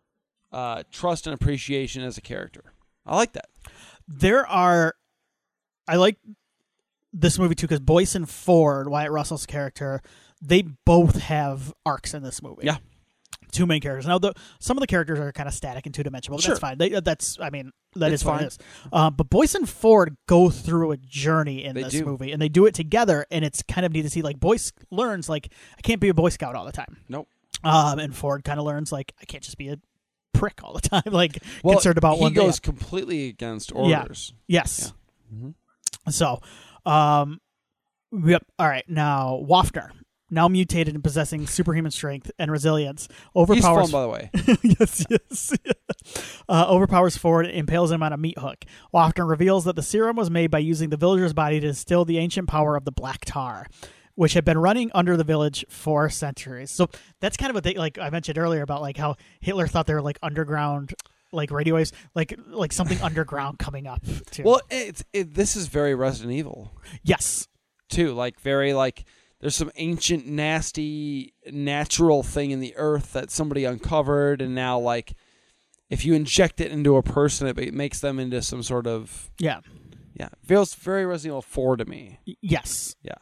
B: uh, trust and appreciation as a character. I like that.
A: There are, I like this movie too because Boyce and Ford, Wyatt Russell's character, they both have arcs in this movie.
B: Yeah.
A: Two main characters. Now, the some of the characters are kind of static and two-dimensional, but
B: Sure.
A: that's fine. They, that's, I mean, that
B: It's
A: is what
B: fine.
A: it is. Uh, but Boyce and Ford go through a journey in
B: They
A: this
B: do.
A: movie, and they do it together, and it's kind of neat to see. Like, Boyce learns, like, I can't be a Boy Scout all the time.
B: Nope.
A: Um, and Ford kind of learns, like, I can't just be a prick all the time, like,
B: Well,
A: concerned about
B: he
A: one
B: goes
A: thing.
B: completely against
A: Yeah.
B: orders.
A: Yes.
B: Yeah.
A: So, um, yep. All right. Now, Waffner, now mutated and possessing superhuman strength and resilience,
B: He's
A: overpowers.
B: fun, by the way.
A: yes, yes. uh, overpowers Ford and impales him on a meat hook. Waffner reveals that the serum was made by using the villager's body to distill the ancient power of the black tar, which had been running under the village for centuries. So that's kind of what they, like I mentioned earlier about like how Hitler thought they were like underground, like radio waves, like like something underground coming up. Too.
B: Well, it's it, this is very Resident Evil
A: yes.
B: too. Like very like there's some ancient, nasty, natural thing in the earth that somebody uncovered, and now like if you inject it into a person, it, it makes them into some sort of
A: Yeah.
B: yeah. Feels very Resident Evil four to me.
A: Y- yes.
B: Yeah.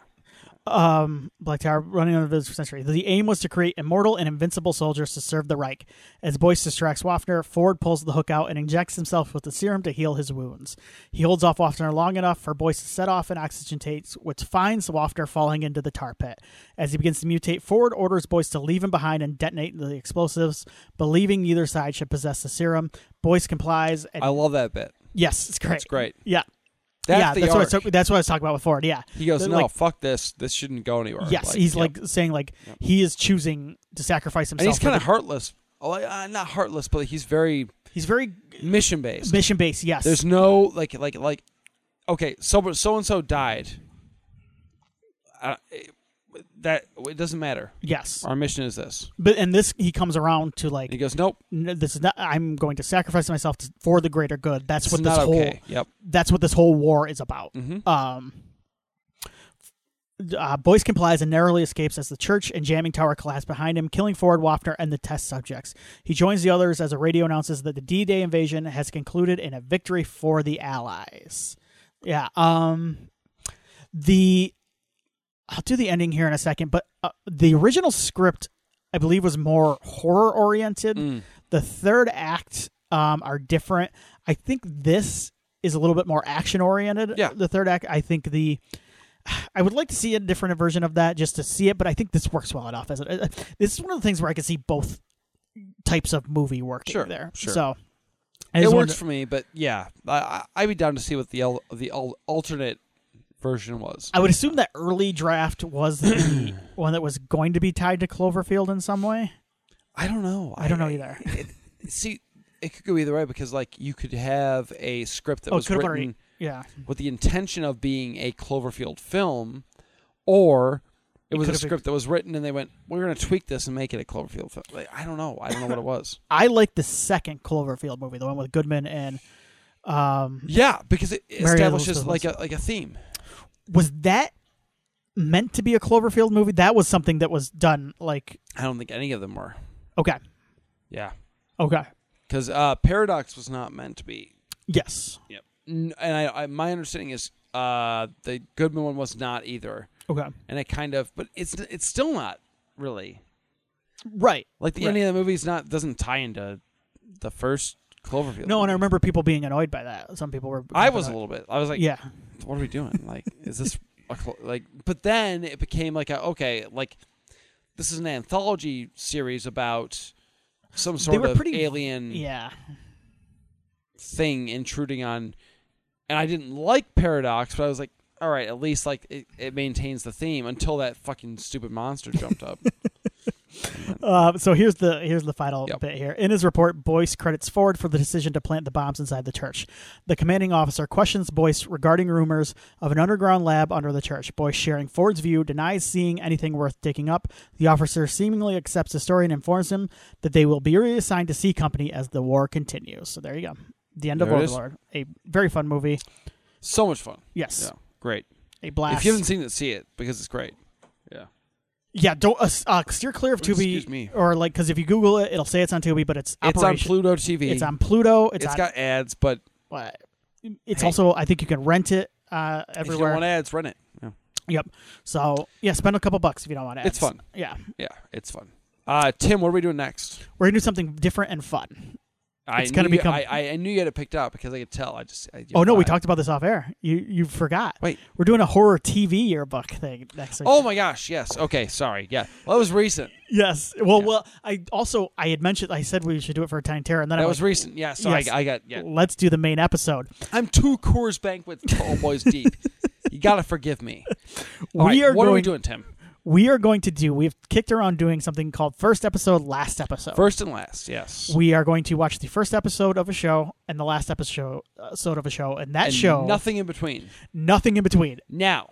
A: Um, Black Tower running on the village for centuries. The aim was to create immortal and invincible soldiers to serve the Reich. As Boyce distracts Waffner, Ford pulls the hook out and injects himself with the serum to heal his wounds. He holds off Waffner long enough for Boyce to set off an oxygen tank, which finds Waffner falling into the tar pit. As he begins to mutate, Ford orders Boyce to leave him behind and detonate the explosives, believing neither side should possess the serum. Boyce complies. And
B: I love that bit.
A: yes, it's great.
B: It's great.
A: Yeah.
B: That's
A: yeah,
B: the
A: that's what, I was,
B: arc.
A: talk- that's what I was talking about with Ford. Yeah.
B: He goes,
A: They're
B: no,
A: like-
B: fuck this. This shouldn't go anywhere.
A: Yes,
B: Like,
A: he's
B: yep.
A: like saying like
B: Yep.
A: he is choosing to sacrifice himself.
B: and he's
A: for
B: kind of
A: the-
B: heartless. Oh, uh, not heartless, but he's very
A: he's very
B: mission based.
A: mission based. Yes,
B: There's no like like like okay, so so and so died. Uh, it, that it doesn't matter.
A: yes,
B: Our mission is this.
A: but and this he comes around to like
B: And he goes, nope,
A: n- this is not. I'm going to sacrifice myself to, for the greater good. That's
B: it's
A: what this
B: not
A: whole
B: okay. Yep.
A: that's what this whole war is about.
B: Mm-hmm.
A: Um, uh, Boyce complies and narrowly escapes as the church and jamming tower collapse behind him, killing Ford, Waffner, and the test subjects. He joins the others as a radio announces that the D-Day invasion has concluded in a victory for the Allies. Yeah. Um, the I'll do the ending here in a second, but uh, the original script, I believe, was more horror oriented.
B: Mm.
A: The third act um, are different. I think this is a little bit more action oriented.
B: Yeah.
A: The third act, I think the I would like to see a different version of that just to see it, but I think this works well enough. As it, uh, this is one of the things where I can see both types of movie working
B: Sure,
A: there.
B: sure.
A: So I
B: It
A: just
B: works
A: wanted to-
B: for me, but yeah, I, I, I'd be down to see what the al- the al- alternate version was.
A: I would assume that early draft was the one that was going to be tied to Cloverfield in some way.
B: I don't know.
A: I don't know either.
B: It, see, it could go either way because like you could have a script that
A: Oh, it
B: was
A: could've
B: written
A: already- Yeah.
B: with the intention of being a Cloverfield film, or it,
A: It
B: was a
A: could've been-
B: script that was written and they went, "We're going to tweak this and make it a Cloverfield film." Like, I don't know. I don't know what it was.
A: I like the second Cloverfield movie, the one with Goodman and um
B: Yeah, because it
A: Mary
B: establishes
A: Elizabeth
B: like a
A: Winstead.
B: like a theme.
A: was that meant to be a Cloverfield movie? That was something that was done like
B: I don't think any of them were.
A: okay.
B: Yeah,
A: Okay.
B: because uh, Paradox was not meant to be.
A: Yes.
B: Yep. N- And I, I, my understanding is uh, the Goodman one was not either.
A: Okay.
B: And it kind of, but it's it's still not really
A: Right.
B: like the
A: Right.
B: ending of the movie's not doesn't tie into the first Cloverfield.
A: No, and I
B: movie.
A: remember people being annoyed by that. Some people were
B: I was a little bit. I was like,
A: Yeah.
B: what are we doing? Like, is this a cl- like? But then it became like a okay, like this is an anthology series about some
A: They
B: sort
A: were
B: of
A: pretty-
B: alien
A: Yeah.
B: thing intruding on. And I didn't like Paradox, but I was like, all right, at least like it, it maintains the theme until that fucking stupid monster jumped up.
A: Uh, so here's the here's the final
B: Yep.
A: bit here. In his report, Boyce credits Ford for the decision to plant the bombs inside the church. The commanding officer questions Boyce regarding rumors of an underground lab under the church. Boyce, sharing Ford's view, denies seeing anything worth digging up. The officer seemingly accepts the story and informs him that they will be reassigned to C Company as the war continues. So there you go. The end of
B: There it is.
A: Overlord. A very fun movie.
B: So much fun.
A: Yes.
B: Yeah, great.
A: A blast.
B: If you haven't seen it, see it because it's great. Yeah.
A: Yeah, don't uh, uh, steer clear of Tubi.
B: Excuse me.
A: Or like, because if you Google it, it'll say it's on Tubi, but it's
B: It's on
A: Operation-
B: Pluto T V.
A: It's on Pluto. It's,
B: It's
A: on,
B: got ads, but
A: uh, It's
B: Hey.
A: also, I think you can rent it uh,
B: if you don't
A: everywhere.
B: want ads, rent it. Yeah.
A: Yep. So yeah, spend a couple bucks if you don't want ads.
B: It's fun.
A: Yeah,
B: Yeah, it's fun. Uh, Tim, what are we doing next?
A: we're gonna do something different and fun.
B: I
A: It's gonna
B: knew you-
A: become-
B: I, I, I knew you had it picked out because I could tell. I just. I,
A: Oh no, we
B: I-
A: talked about this off air. You you forgot.
B: Wait.
A: We're doing a horror T V yearbook thing next week.
B: Oh my gosh! Yes. Okay. Sorry. Yeah. Well, that was recent.
A: yes. Well,
B: Yeah.
A: well, I also I had mentioned I said we should do it for Tiny Terror, and then
B: That
A: I
B: was
A: like,
B: recent. Yeah. So
A: Yes.
B: I, I got. Yeah.
A: let's do the main episode.
B: I'm two Coors Banquet tall boys deep. You gotta forgive me. All
A: we
B: right,
A: are
B: What
A: going.
B: are we doing, Tim?
A: We are going to do. We've kicked around doing something called first episode, last episode.
B: First and last. Yes.
A: We are going to watch the first episode of a show and the last episode episode of a show, and that
B: and
A: show
B: Nothing in between.
A: nothing in between.
B: Now,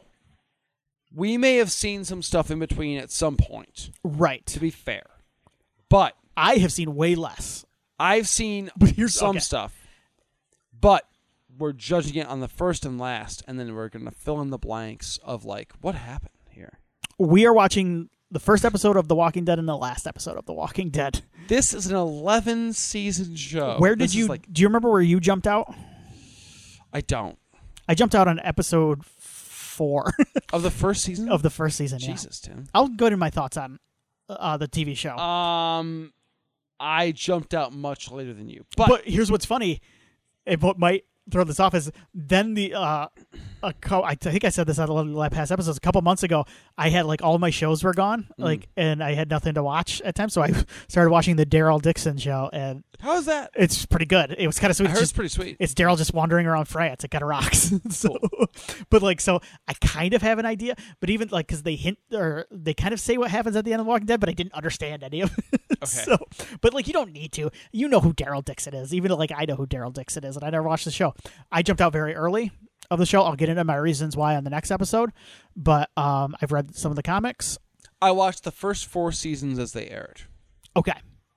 B: we may have seen some stuff in between at some point.
A: Right.
B: To be fair, but
A: I have seen way less.
B: I've seen
A: But here's-
B: some
A: okay.
B: stuff. But we're judging it on the first and last, and then we're going to fill in the blanks of like what happened here.
A: We are watching the first episode of The Walking Dead and the last episode of The Walking Dead.
B: This is an eleven season show.
A: Where did
B: This is
A: you?
B: Like,
A: do you remember where you jumped out?
B: I don't.
A: I jumped out on episode four
B: Of the first season
A: of the first season. Yeah.
B: Jesus, Tim.
A: I'll go into my thoughts on uh, the T V show.
B: Um, I jumped out much later than you, but,
A: but here's what's funny. And what might throw this off is then the uh, a co- I think I said this on the last past episodes a couple months ago. I had like all my shows were gone,
B: Mm.
A: like, and I had nothing to watch at times. So I started watching the Daryl Dixon show, and
B: how's that?
A: it's pretty good. It was kind of sweet.
B: I
A: It's
B: heard it's
A: just-
B: pretty sweet.
A: It's Daryl just wandering around France. It kind of rocks. so, but like, so I kind of have an idea. But even like, because they hint or they kind of say what happens at the end of Walking Dead, but I didn't understand any of it.
B: Okay.
A: So, but like, you don't need to. You know who Daryl Dixon is. Even like I know who Daryl Dixon is, and I never watched the show. I jumped out very early of the show. I'll get into my reasons why on the next episode. But um, I've read some of the comics.
B: I watched the first four seasons as they aired,
A: Okay.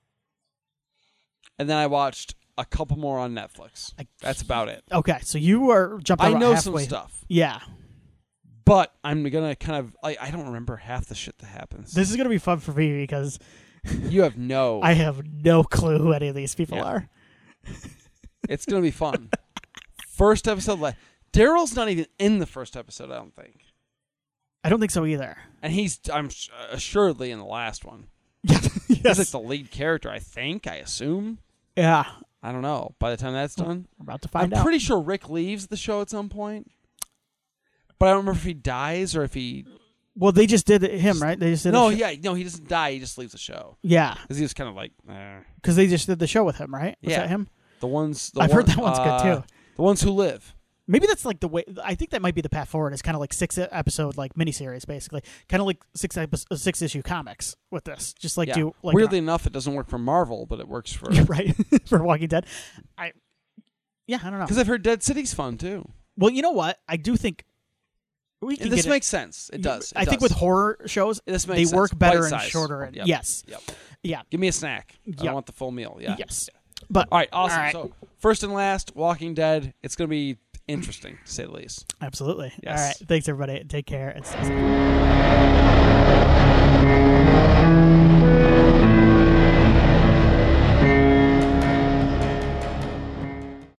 B: and then I watched a couple more on Netflix.
A: I-
B: That's about it.
A: Okay. So you were jumped out
B: I know some
A: halfway.
B: stuff,
A: Yeah.
B: but I'm gonna kind of like I don't remember half the shit that happens.
A: This is gonna be fun for me because
B: You have no.
A: I have no clue who any of these people
B: Yeah.
A: are.
B: It's gonna be fun. First episode, la- Daryl's not even in the first episode. I don't think,
A: I don't think so either.
B: and he's I'm s- assuredly in the last one.
A: Yeah.
B: He's
A: yes.
B: like the lead character. I think. I assume.
A: yeah.
B: I don't know. By the time that's done,
A: We're about to
B: I'm
A: find out.
B: pretty sure Rick leaves the show at some point. But I don't remember if he dies or if he.
A: Well, they just did him, right? They just did
B: No,
A: the show.
B: yeah, no, he doesn't die. He just leaves the show
A: Yeah,
B: because he was kind of like eh.
A: because they just did the show with him, right? Was
B: Yeah.
A: that him?
B: the ones. The
A: I've
B: one-
A: heard that one's
B: uh,
A: good too.
B: The ones who live.
A: Maybe that's like the way. I think that might be the path forward. It's kind of like six episode like miniseries, basically, kind of like six epi- six issue comics with this. Just like
B: Yeah.
A: do like
B: Weirdly enough, it doesn't work for Marvel, but it works for.
A: right for Walking Dead. I yeah, I don't know.
B: Because I've heard Dead City's fun too.
A: Well, you know what? I do think we can
B: And this
A: get
B: makes sense. It
A: it.
B: does. It
A: I think
B: does.
A: with horror shows,
B: This
A: they
B: makes sense.
A: work better and
B: Bite-sized.
A: shorter. And
B: Yep.
A: yes,
B: Yep.
A: yeah,
B: Give me a snack. I
A: Yep.
B: don't want the full meal. Yeah.
A: yes. But
B: All right. Awesome.
A: All right.
B: So first and last, Walking Dead. It's going to be interesting to say the least.
A: absolutely.
B: Yes.
A: All right. Thanks, everybody. Take care and stay safe.